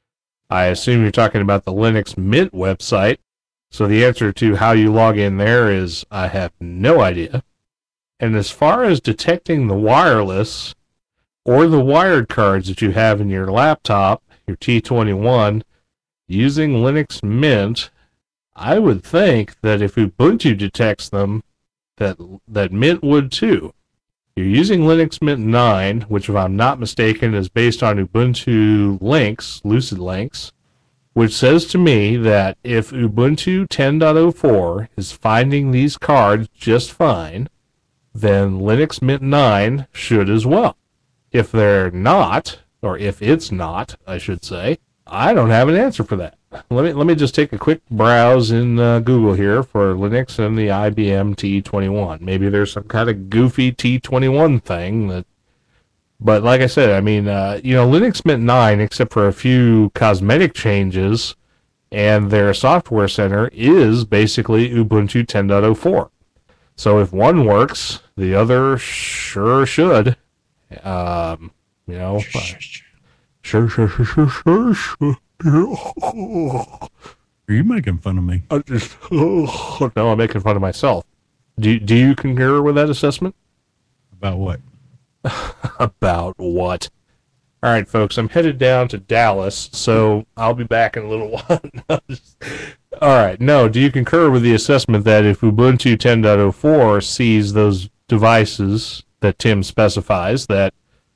I assume you're talking about the Linux Mint website. So the answer to how you log in there is, I have no idea. And as far as detecting the wireless or the wired cards that you have in your laptop, your T twenty-one, using Linux Mint, I would think that if Ubuntu detects them, that that Mint would too. You're using Linux Mint nine, which if I'm not mistaken is based on Ubuntu Lynx, Lucid Lynx, which says to me that if Ubuntu ten point oh four is finding these cards just fine, then Linux Mint nine should as well. If they're not, or if it's not, I should say, I don't have an answer for that. Let me let me just take a quick browse in uh, Google here for Linux and the I B M T twenty-one. Maybe there's some kind of goofy T twenty-one thing that. But like I said, I mean, uh, you know, Linux Mint nine, except for a few cosmetic changes, and their software center is basically Ubuntu ten point oh four. So if one works, the other sure should. Um, you know, uh, Sure, sure, sure, sure, sure, sure.
Are you making fun of me?
I just, oh, no, I'm making fun of myself. Do, do you concur with that assessment?
About what?
About what? All right, folks, I'm headed down to Dallas, so I'll be back in a little while. No, just- all right, no, do you concur with the assessment that if Ubuntu ten point oh four sees those devices that Tim specifies, that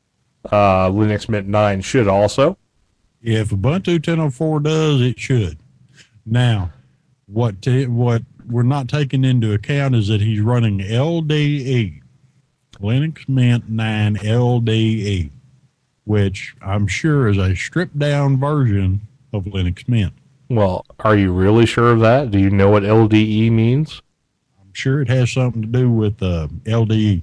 uh, Linux Mint nine should also?
If Ubuntu ten oh four does, it should. Now, what t- what we're not taking into account is that he's running L D E, Linux Mint nine L D E, which I'm sure is a stripped down version of Linux Mint.
Well, are you really sure of that? Do you know what L D E means?
I'm sure it has something to do with uh, L D E.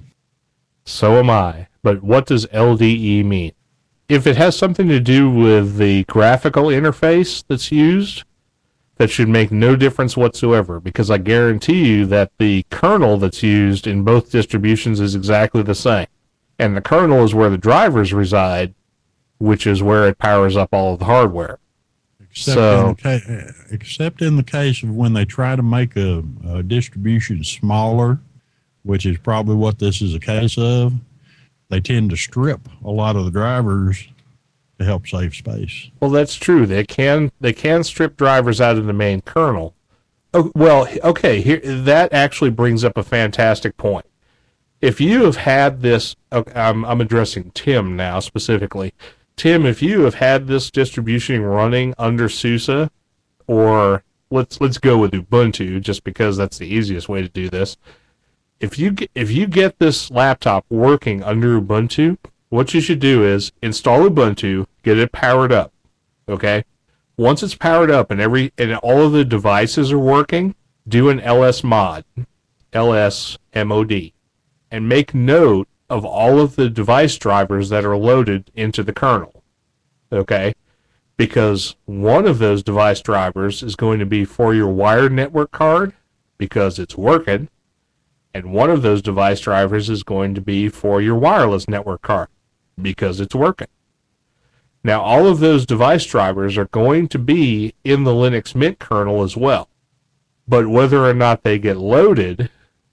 So am I. But what does L D E mean? If it has something to do with the graphical interface that's used, that should make no difference whatsoever, because I guarantee you that the kernel that's used in both distributions is exactly the same. And the kernel is where the drivers reside, which is where it powers up all of the hardware.
Except,
So-
in the ca- except in the case of when they try to make a, a distribution smaller, which is probably what this is a case of, they tend to strip a lot of the drivers to help save space.
Well, that's true. They can they can strip drivers out of the main kernel. Oh, well, okay, here that actually brings up a fantastic point. If you have had this, okay, I'm, I'm addressing Tim now specifically. Tim, if you have had this distribution running under SUSE, or let's let's go with Ubuntu, just because that's the easiest way to do this. If you get, if you get this laptop working under Ubuntu, what you should do is install Ubuntu, get it powered up. Okay, once it's powered up and every and all of the devices are working, do an L S mod, L S M O D, and make note of all of the device drivers that are loaded into the kernel. Okay, because one of those device drivers is going to be for your wired network card because it's working, and one of those device drivers is going to be for your wireless network card because it's working. Now, all of those device drivers are going to be in the Linux Mint kernel as well. But whether or not they get loaded,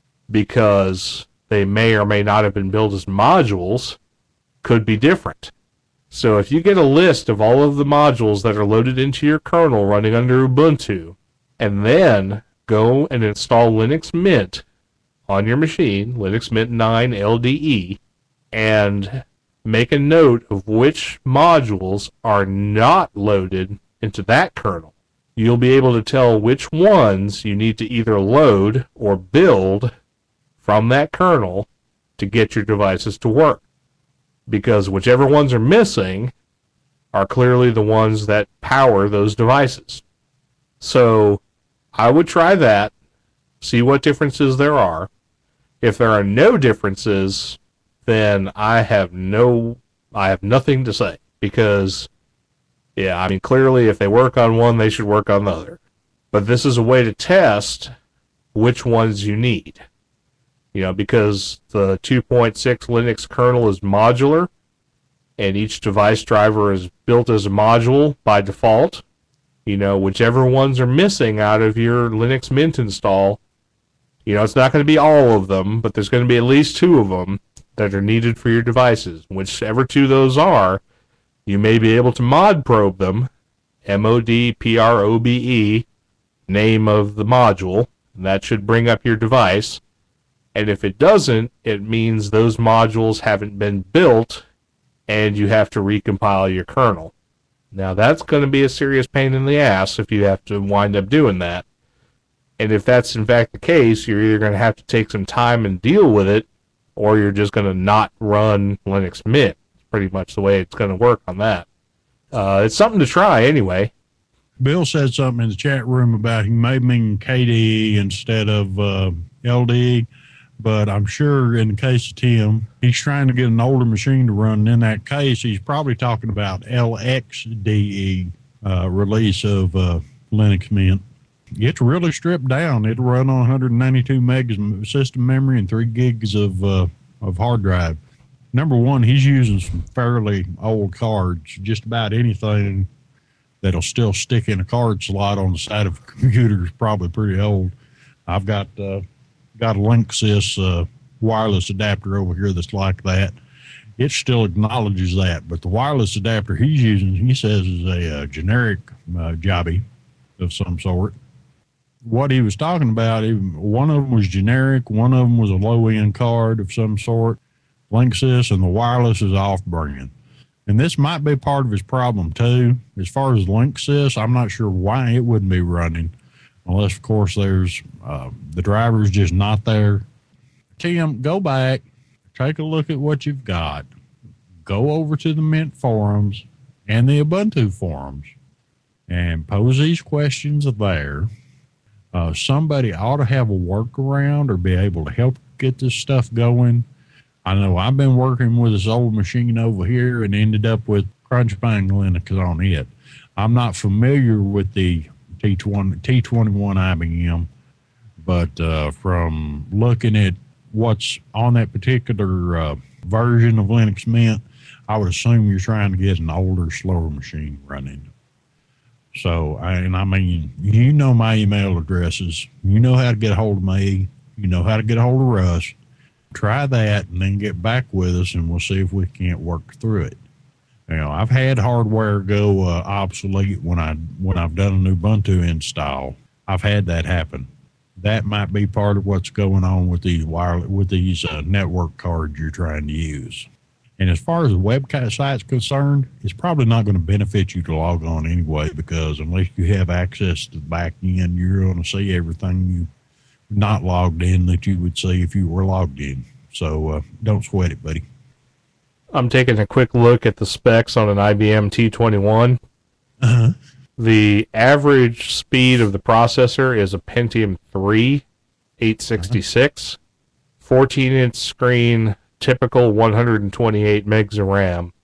because they may or may not have been built as modules, could be different. So if you get a list of all of the modules that are loaded into your kernel running under Ubuntu, and then go and install Linux Mint on your machine, Linux Mint nine L D E, and make a note of which modules are not loaded into that kernel, you'll be able to tell which ones you need to either load or build from that kernel to get your devices to work. Because whichever ones are missing are clearly the ones that power those devices. So I would try that, see what differences there are. If there are no differences, then I have no, I have nothing to say. Because, yeah, I mean, clearly if they work on one, they should work on the other. But this is a way to test which ones you need. You know, because the two point six Linux kernel is modular, and each device driver is built as a module by default. You know, whichever ones are missing out of your Linux Mint install, you know, it's not going to be all of them, but there's going to be at least two of them that are needed for your devices. Whichever two those are, you may be able to mod probe them, M O D P R O B E, name of the module, and that should bring up your device. And if it doesn't, it means those modules haven't been built, and you have to recompile your kernel. Now, that's going to be a serious pain in the ass if you have to wind up doing that. And if that's in fact the case, you're either going to have to take some time and deal with it, or you're just going to not run Linux Mint. It's pretty much the way it's going to work on that. Uh, it's something to try anyway.
Bill said something in the chat room about he may mean K D E instead of uh, L D E, but I'm sure in the case of Tim, he's trying to get an older machine to run. And in that case, he's probably talking about L X D E uh, release of uh, Linux Mint. It's really stripped down. It'll run on one hundred ninety-two megs of system memory and three gigs of uh, of hard drive. number one, he's using some fairly old cards. Just about anything that'll still stick in a card slot on the side of a computer is probably pretty old. I've got uh, got a Linksys uh, wireless adapter over here that's like that. It still acknowledges that, but the wireless adapter he's using, he says, is a uh, generic uh, jobby of some sort. What he was talking about, even, one of them was generic, one of them was a low-end card of some sort, Linksys, and the wireless is off-brand. And this might be part of his problem, too. As far as Linksys, I'm not sure why it wouldn't be running, unless, of course, there's uh, the driver's just not there. Tim, go back, take a look at what you've got. Go over to the Mint forums and the Ubuntu forums and pose these questions there. Uh, somebody ought to have a workaround or be able to help get this stuff going. I know I've been working with this old machine over here and ended up with Crunchbang Linux on it. I'm not familiar with the T twenty, T twenty-one I B M, but uh, from looking at what's on that particular uh, version of Linux Mint, I would assume you're trying to get an older, slower machine running. So, and I mean, you know my email addresses. You know how to get a hold of me. You know how to get a hold of Russ. Try that and then get back with us, and we'll see if we can't work through it. You know, I've had hardware go uh, obsolete when I when I've done an Ubuntu install. I've had that happen. That might be part of what's going on with these wireless, with these uh, network cards you're trying to use. And as far as the website's concerned, it's probably not going to benefit you to log on anyway, because unless you have access to the back end, you're going to see everything you not logged in that you would see if you were logged in. So uh, don't sweat it, buddy.
I'm taking a quick look at the specs on an I B M T twenty-one.
Uh-huh.
The average speed of the processor is a Pentium three, eight sixty-six, fourteen-inch screen, typical one hundred twenty-eight megs of RAM,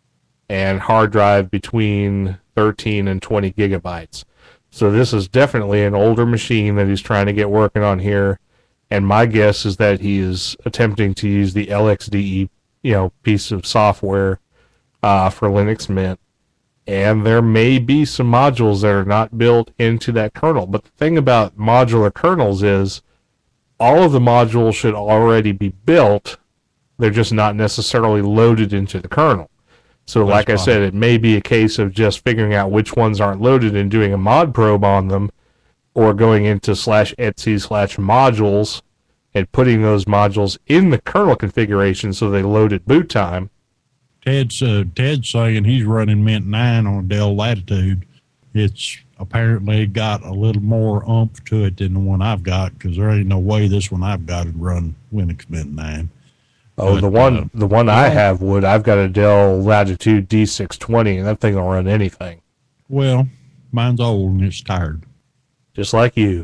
and hard drive between thirteen and twenty gigabytes. So this is definitely an older machine that he's trying to get working on here, and my guess is that he is attempting to use the L X D E, you know, piece of software uh, for Linux Mint. And there may be some modules that are not built into that kernel. But the thing about modular kernels is all of the modules should already be built. They're just not necessarily loaded into the kernel. So like I said, it may be a case of just figuring out which ones aren't loaded and doing a mod probe on them, or going into slash etsy slash modules and putting those modules in the kernel configuration so they load at boot time.
Ted's, uh, Ted's saying he's running Mint nine on a Dell Latitude. It's apparently got a little more oomph to it than the one I've got, because there ain't no way this one I've got would run Linux Mint nine.
Oh,
but,
the one
uh,
the one I have would. I've got a Dell Latitude D six twenty, and that thing will run anything.
Well, mine's old and it's tired.
Just like you.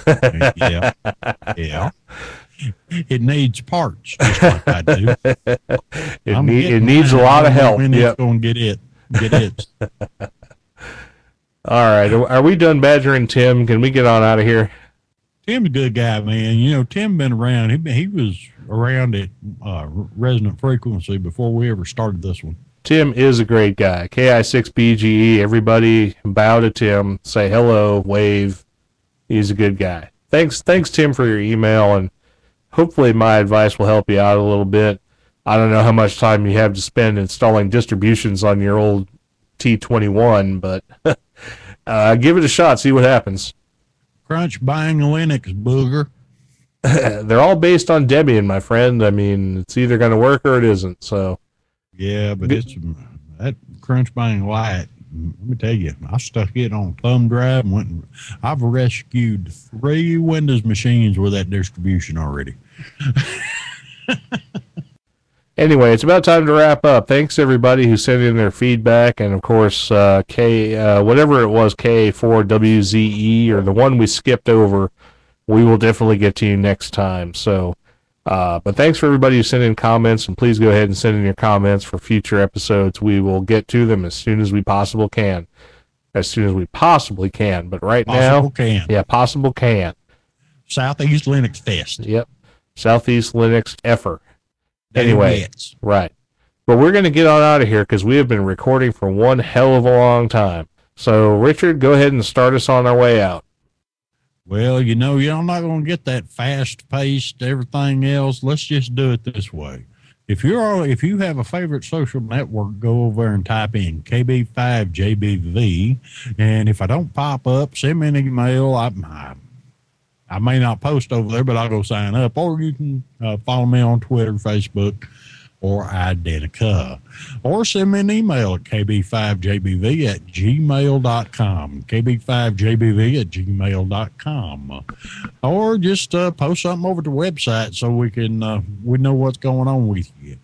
Yeah. Yeah. It needs parts, just like I do.
It, need, it needs a lot of help.
When
Yep.
it's going to get it. Get it.
All right. Are we done badgering Tim? Can we get on out of here?
Tim's a good guy, man. You know, Tim been around. He, he was around at uh, Resonant Frequency before we ever started this one.
Tim is a great guy. K I six B G E, everybody bow to Tim. Say hello, wave. He's a good guy. Thanks, thanks, Tim, for your email, and hopefully my advice will help you out a little bit. I don't know how much time you have to spend installing distributions on your old T twenty-one, but uh, give it a shot, see what happens.
Crunch buying a Linux, booger.
They're all based on Debian, my friend. I mean, it's either going to work or it isn't. So,
yeah, but it's that Crunch buying Lite. Let me tell you, I stuck it on a thumb drive and went. And, I've rescued three Windows machines with that distribution already.
Anyway, it's about time to wrap up. Thanks everybody who sent in their feedback, and of course, uh, K uh, whatever it was, K A four W Z E or the one we skipped over, we will definitely get to you next time. So, uh, but thanks for everybody who sent in comments, and please go ahead and send in your comments for future episodes. We will get to them as soon as we possible can, as soon as we possibly can. But right
Possible
now,
can.
yeah, possible can.
Southeast Linux Fest.
Yep, Southeast Linux Effer. Anyway,
Gets.
right. But we're going to get on out of here because we have been recording for one hell of a long time. So, Richard, go ahead and start us on our way out.
Well, you know, you're not going to get that fast-paced everything else. Let's just do it this way. If you're if you have a favorite social network, go over there and type in K B five J B V. And if I don't pop up, send me an email. I, I, I may not post over there, but I'll go sign up. Or you can uh, follow me on Twitter, Facebook, or Identica. Or send me an email at K B five J B V at gmail dot com. K B five J B V at gmail dot com. Or just uh, post something over to the website so we can uh, we know what's going on with you.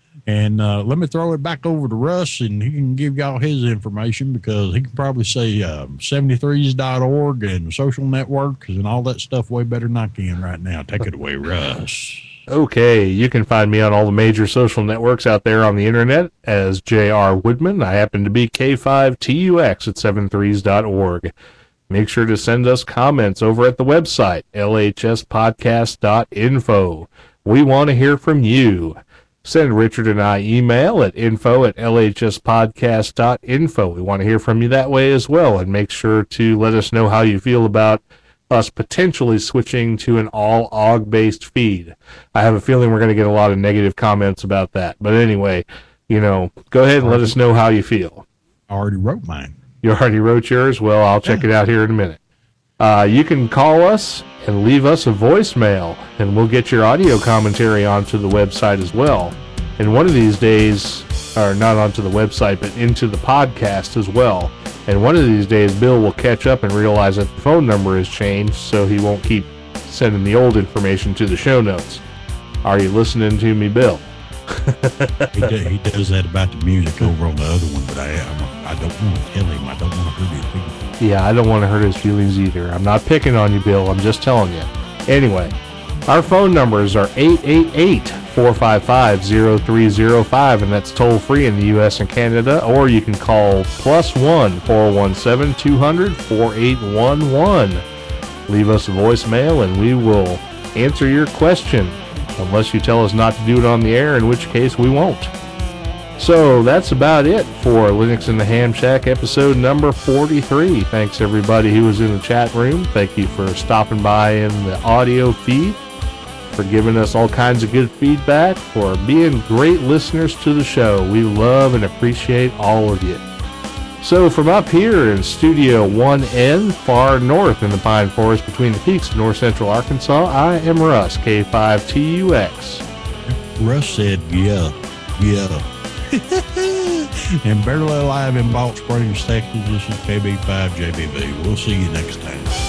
And uh, let me throw it back over to Russ, and he can give y'all his information because he can probably say um, seventy-threes dot org and social networks and all that stuff way better than I can right now. Take it away, Russ.
Okay, you can find me on all the major social networks out there on the internet as J R Woodman. I happen to be K five T U X at seventy-threes dot org. Make sure to send us comments over at the website, L H S podcast dot info. We want to hear from you. Send Richard and I email at info at L H S podcast dot info. We want to hear from you that way as well, and make sure to let us know how you feel about us potentially switching to an all O G-based feed. I have a feeling we're going to get a lot of negative comments about that. But anyway, you know, go ahead and let us know how you feel.
I already wrote mine.
You already wrote yours? Well, I'll check
Yeah.
it out here in a minute. Uh, you can call us and leave us a voicemail, and we'll get your audio commentary onto the website as well. And one of these days, or not onto the website, but into the podcast as well. And one of these days, Bill will catch up and realize that the phone number has changed, so he won't keep sending the old information to the show notes. Are you listening to me, Bill?
he, do, he does that about the music over on the other one, but I I, I don't want to tell him. I don't want to hurt his feelings.
Yeah, I don't want to hurt his feelings either. I'm not picking on you, Bill. I'm just telling you. Anyway, our phone numbers are eight eight eight, four five five, zero three zero five, and that's toll free in the U S and Canada, or you can call plus one, four one seven, two hundred, four eight one one. Leave us a voicemail and we will answer your question, unless you tell us not to do it on the air, in which case we won't. So that's about it for Linux in the Ham Shack episode number forty-three. Thanks everybody who was in the chat room. Thank you for stopping by in the audio feed, for giving us all kinds of good feedback, for being great listeners to the show. We love and appreciate all of you. So from up here in Studio one N, far north in the Pine Forest between the peaks of north central Arkansas, I am Russ, K five T U X.
Russ said, yeah, yeah. And barely alive in Balch Springs, Texas, this is K B five J B V. We'll see you next time.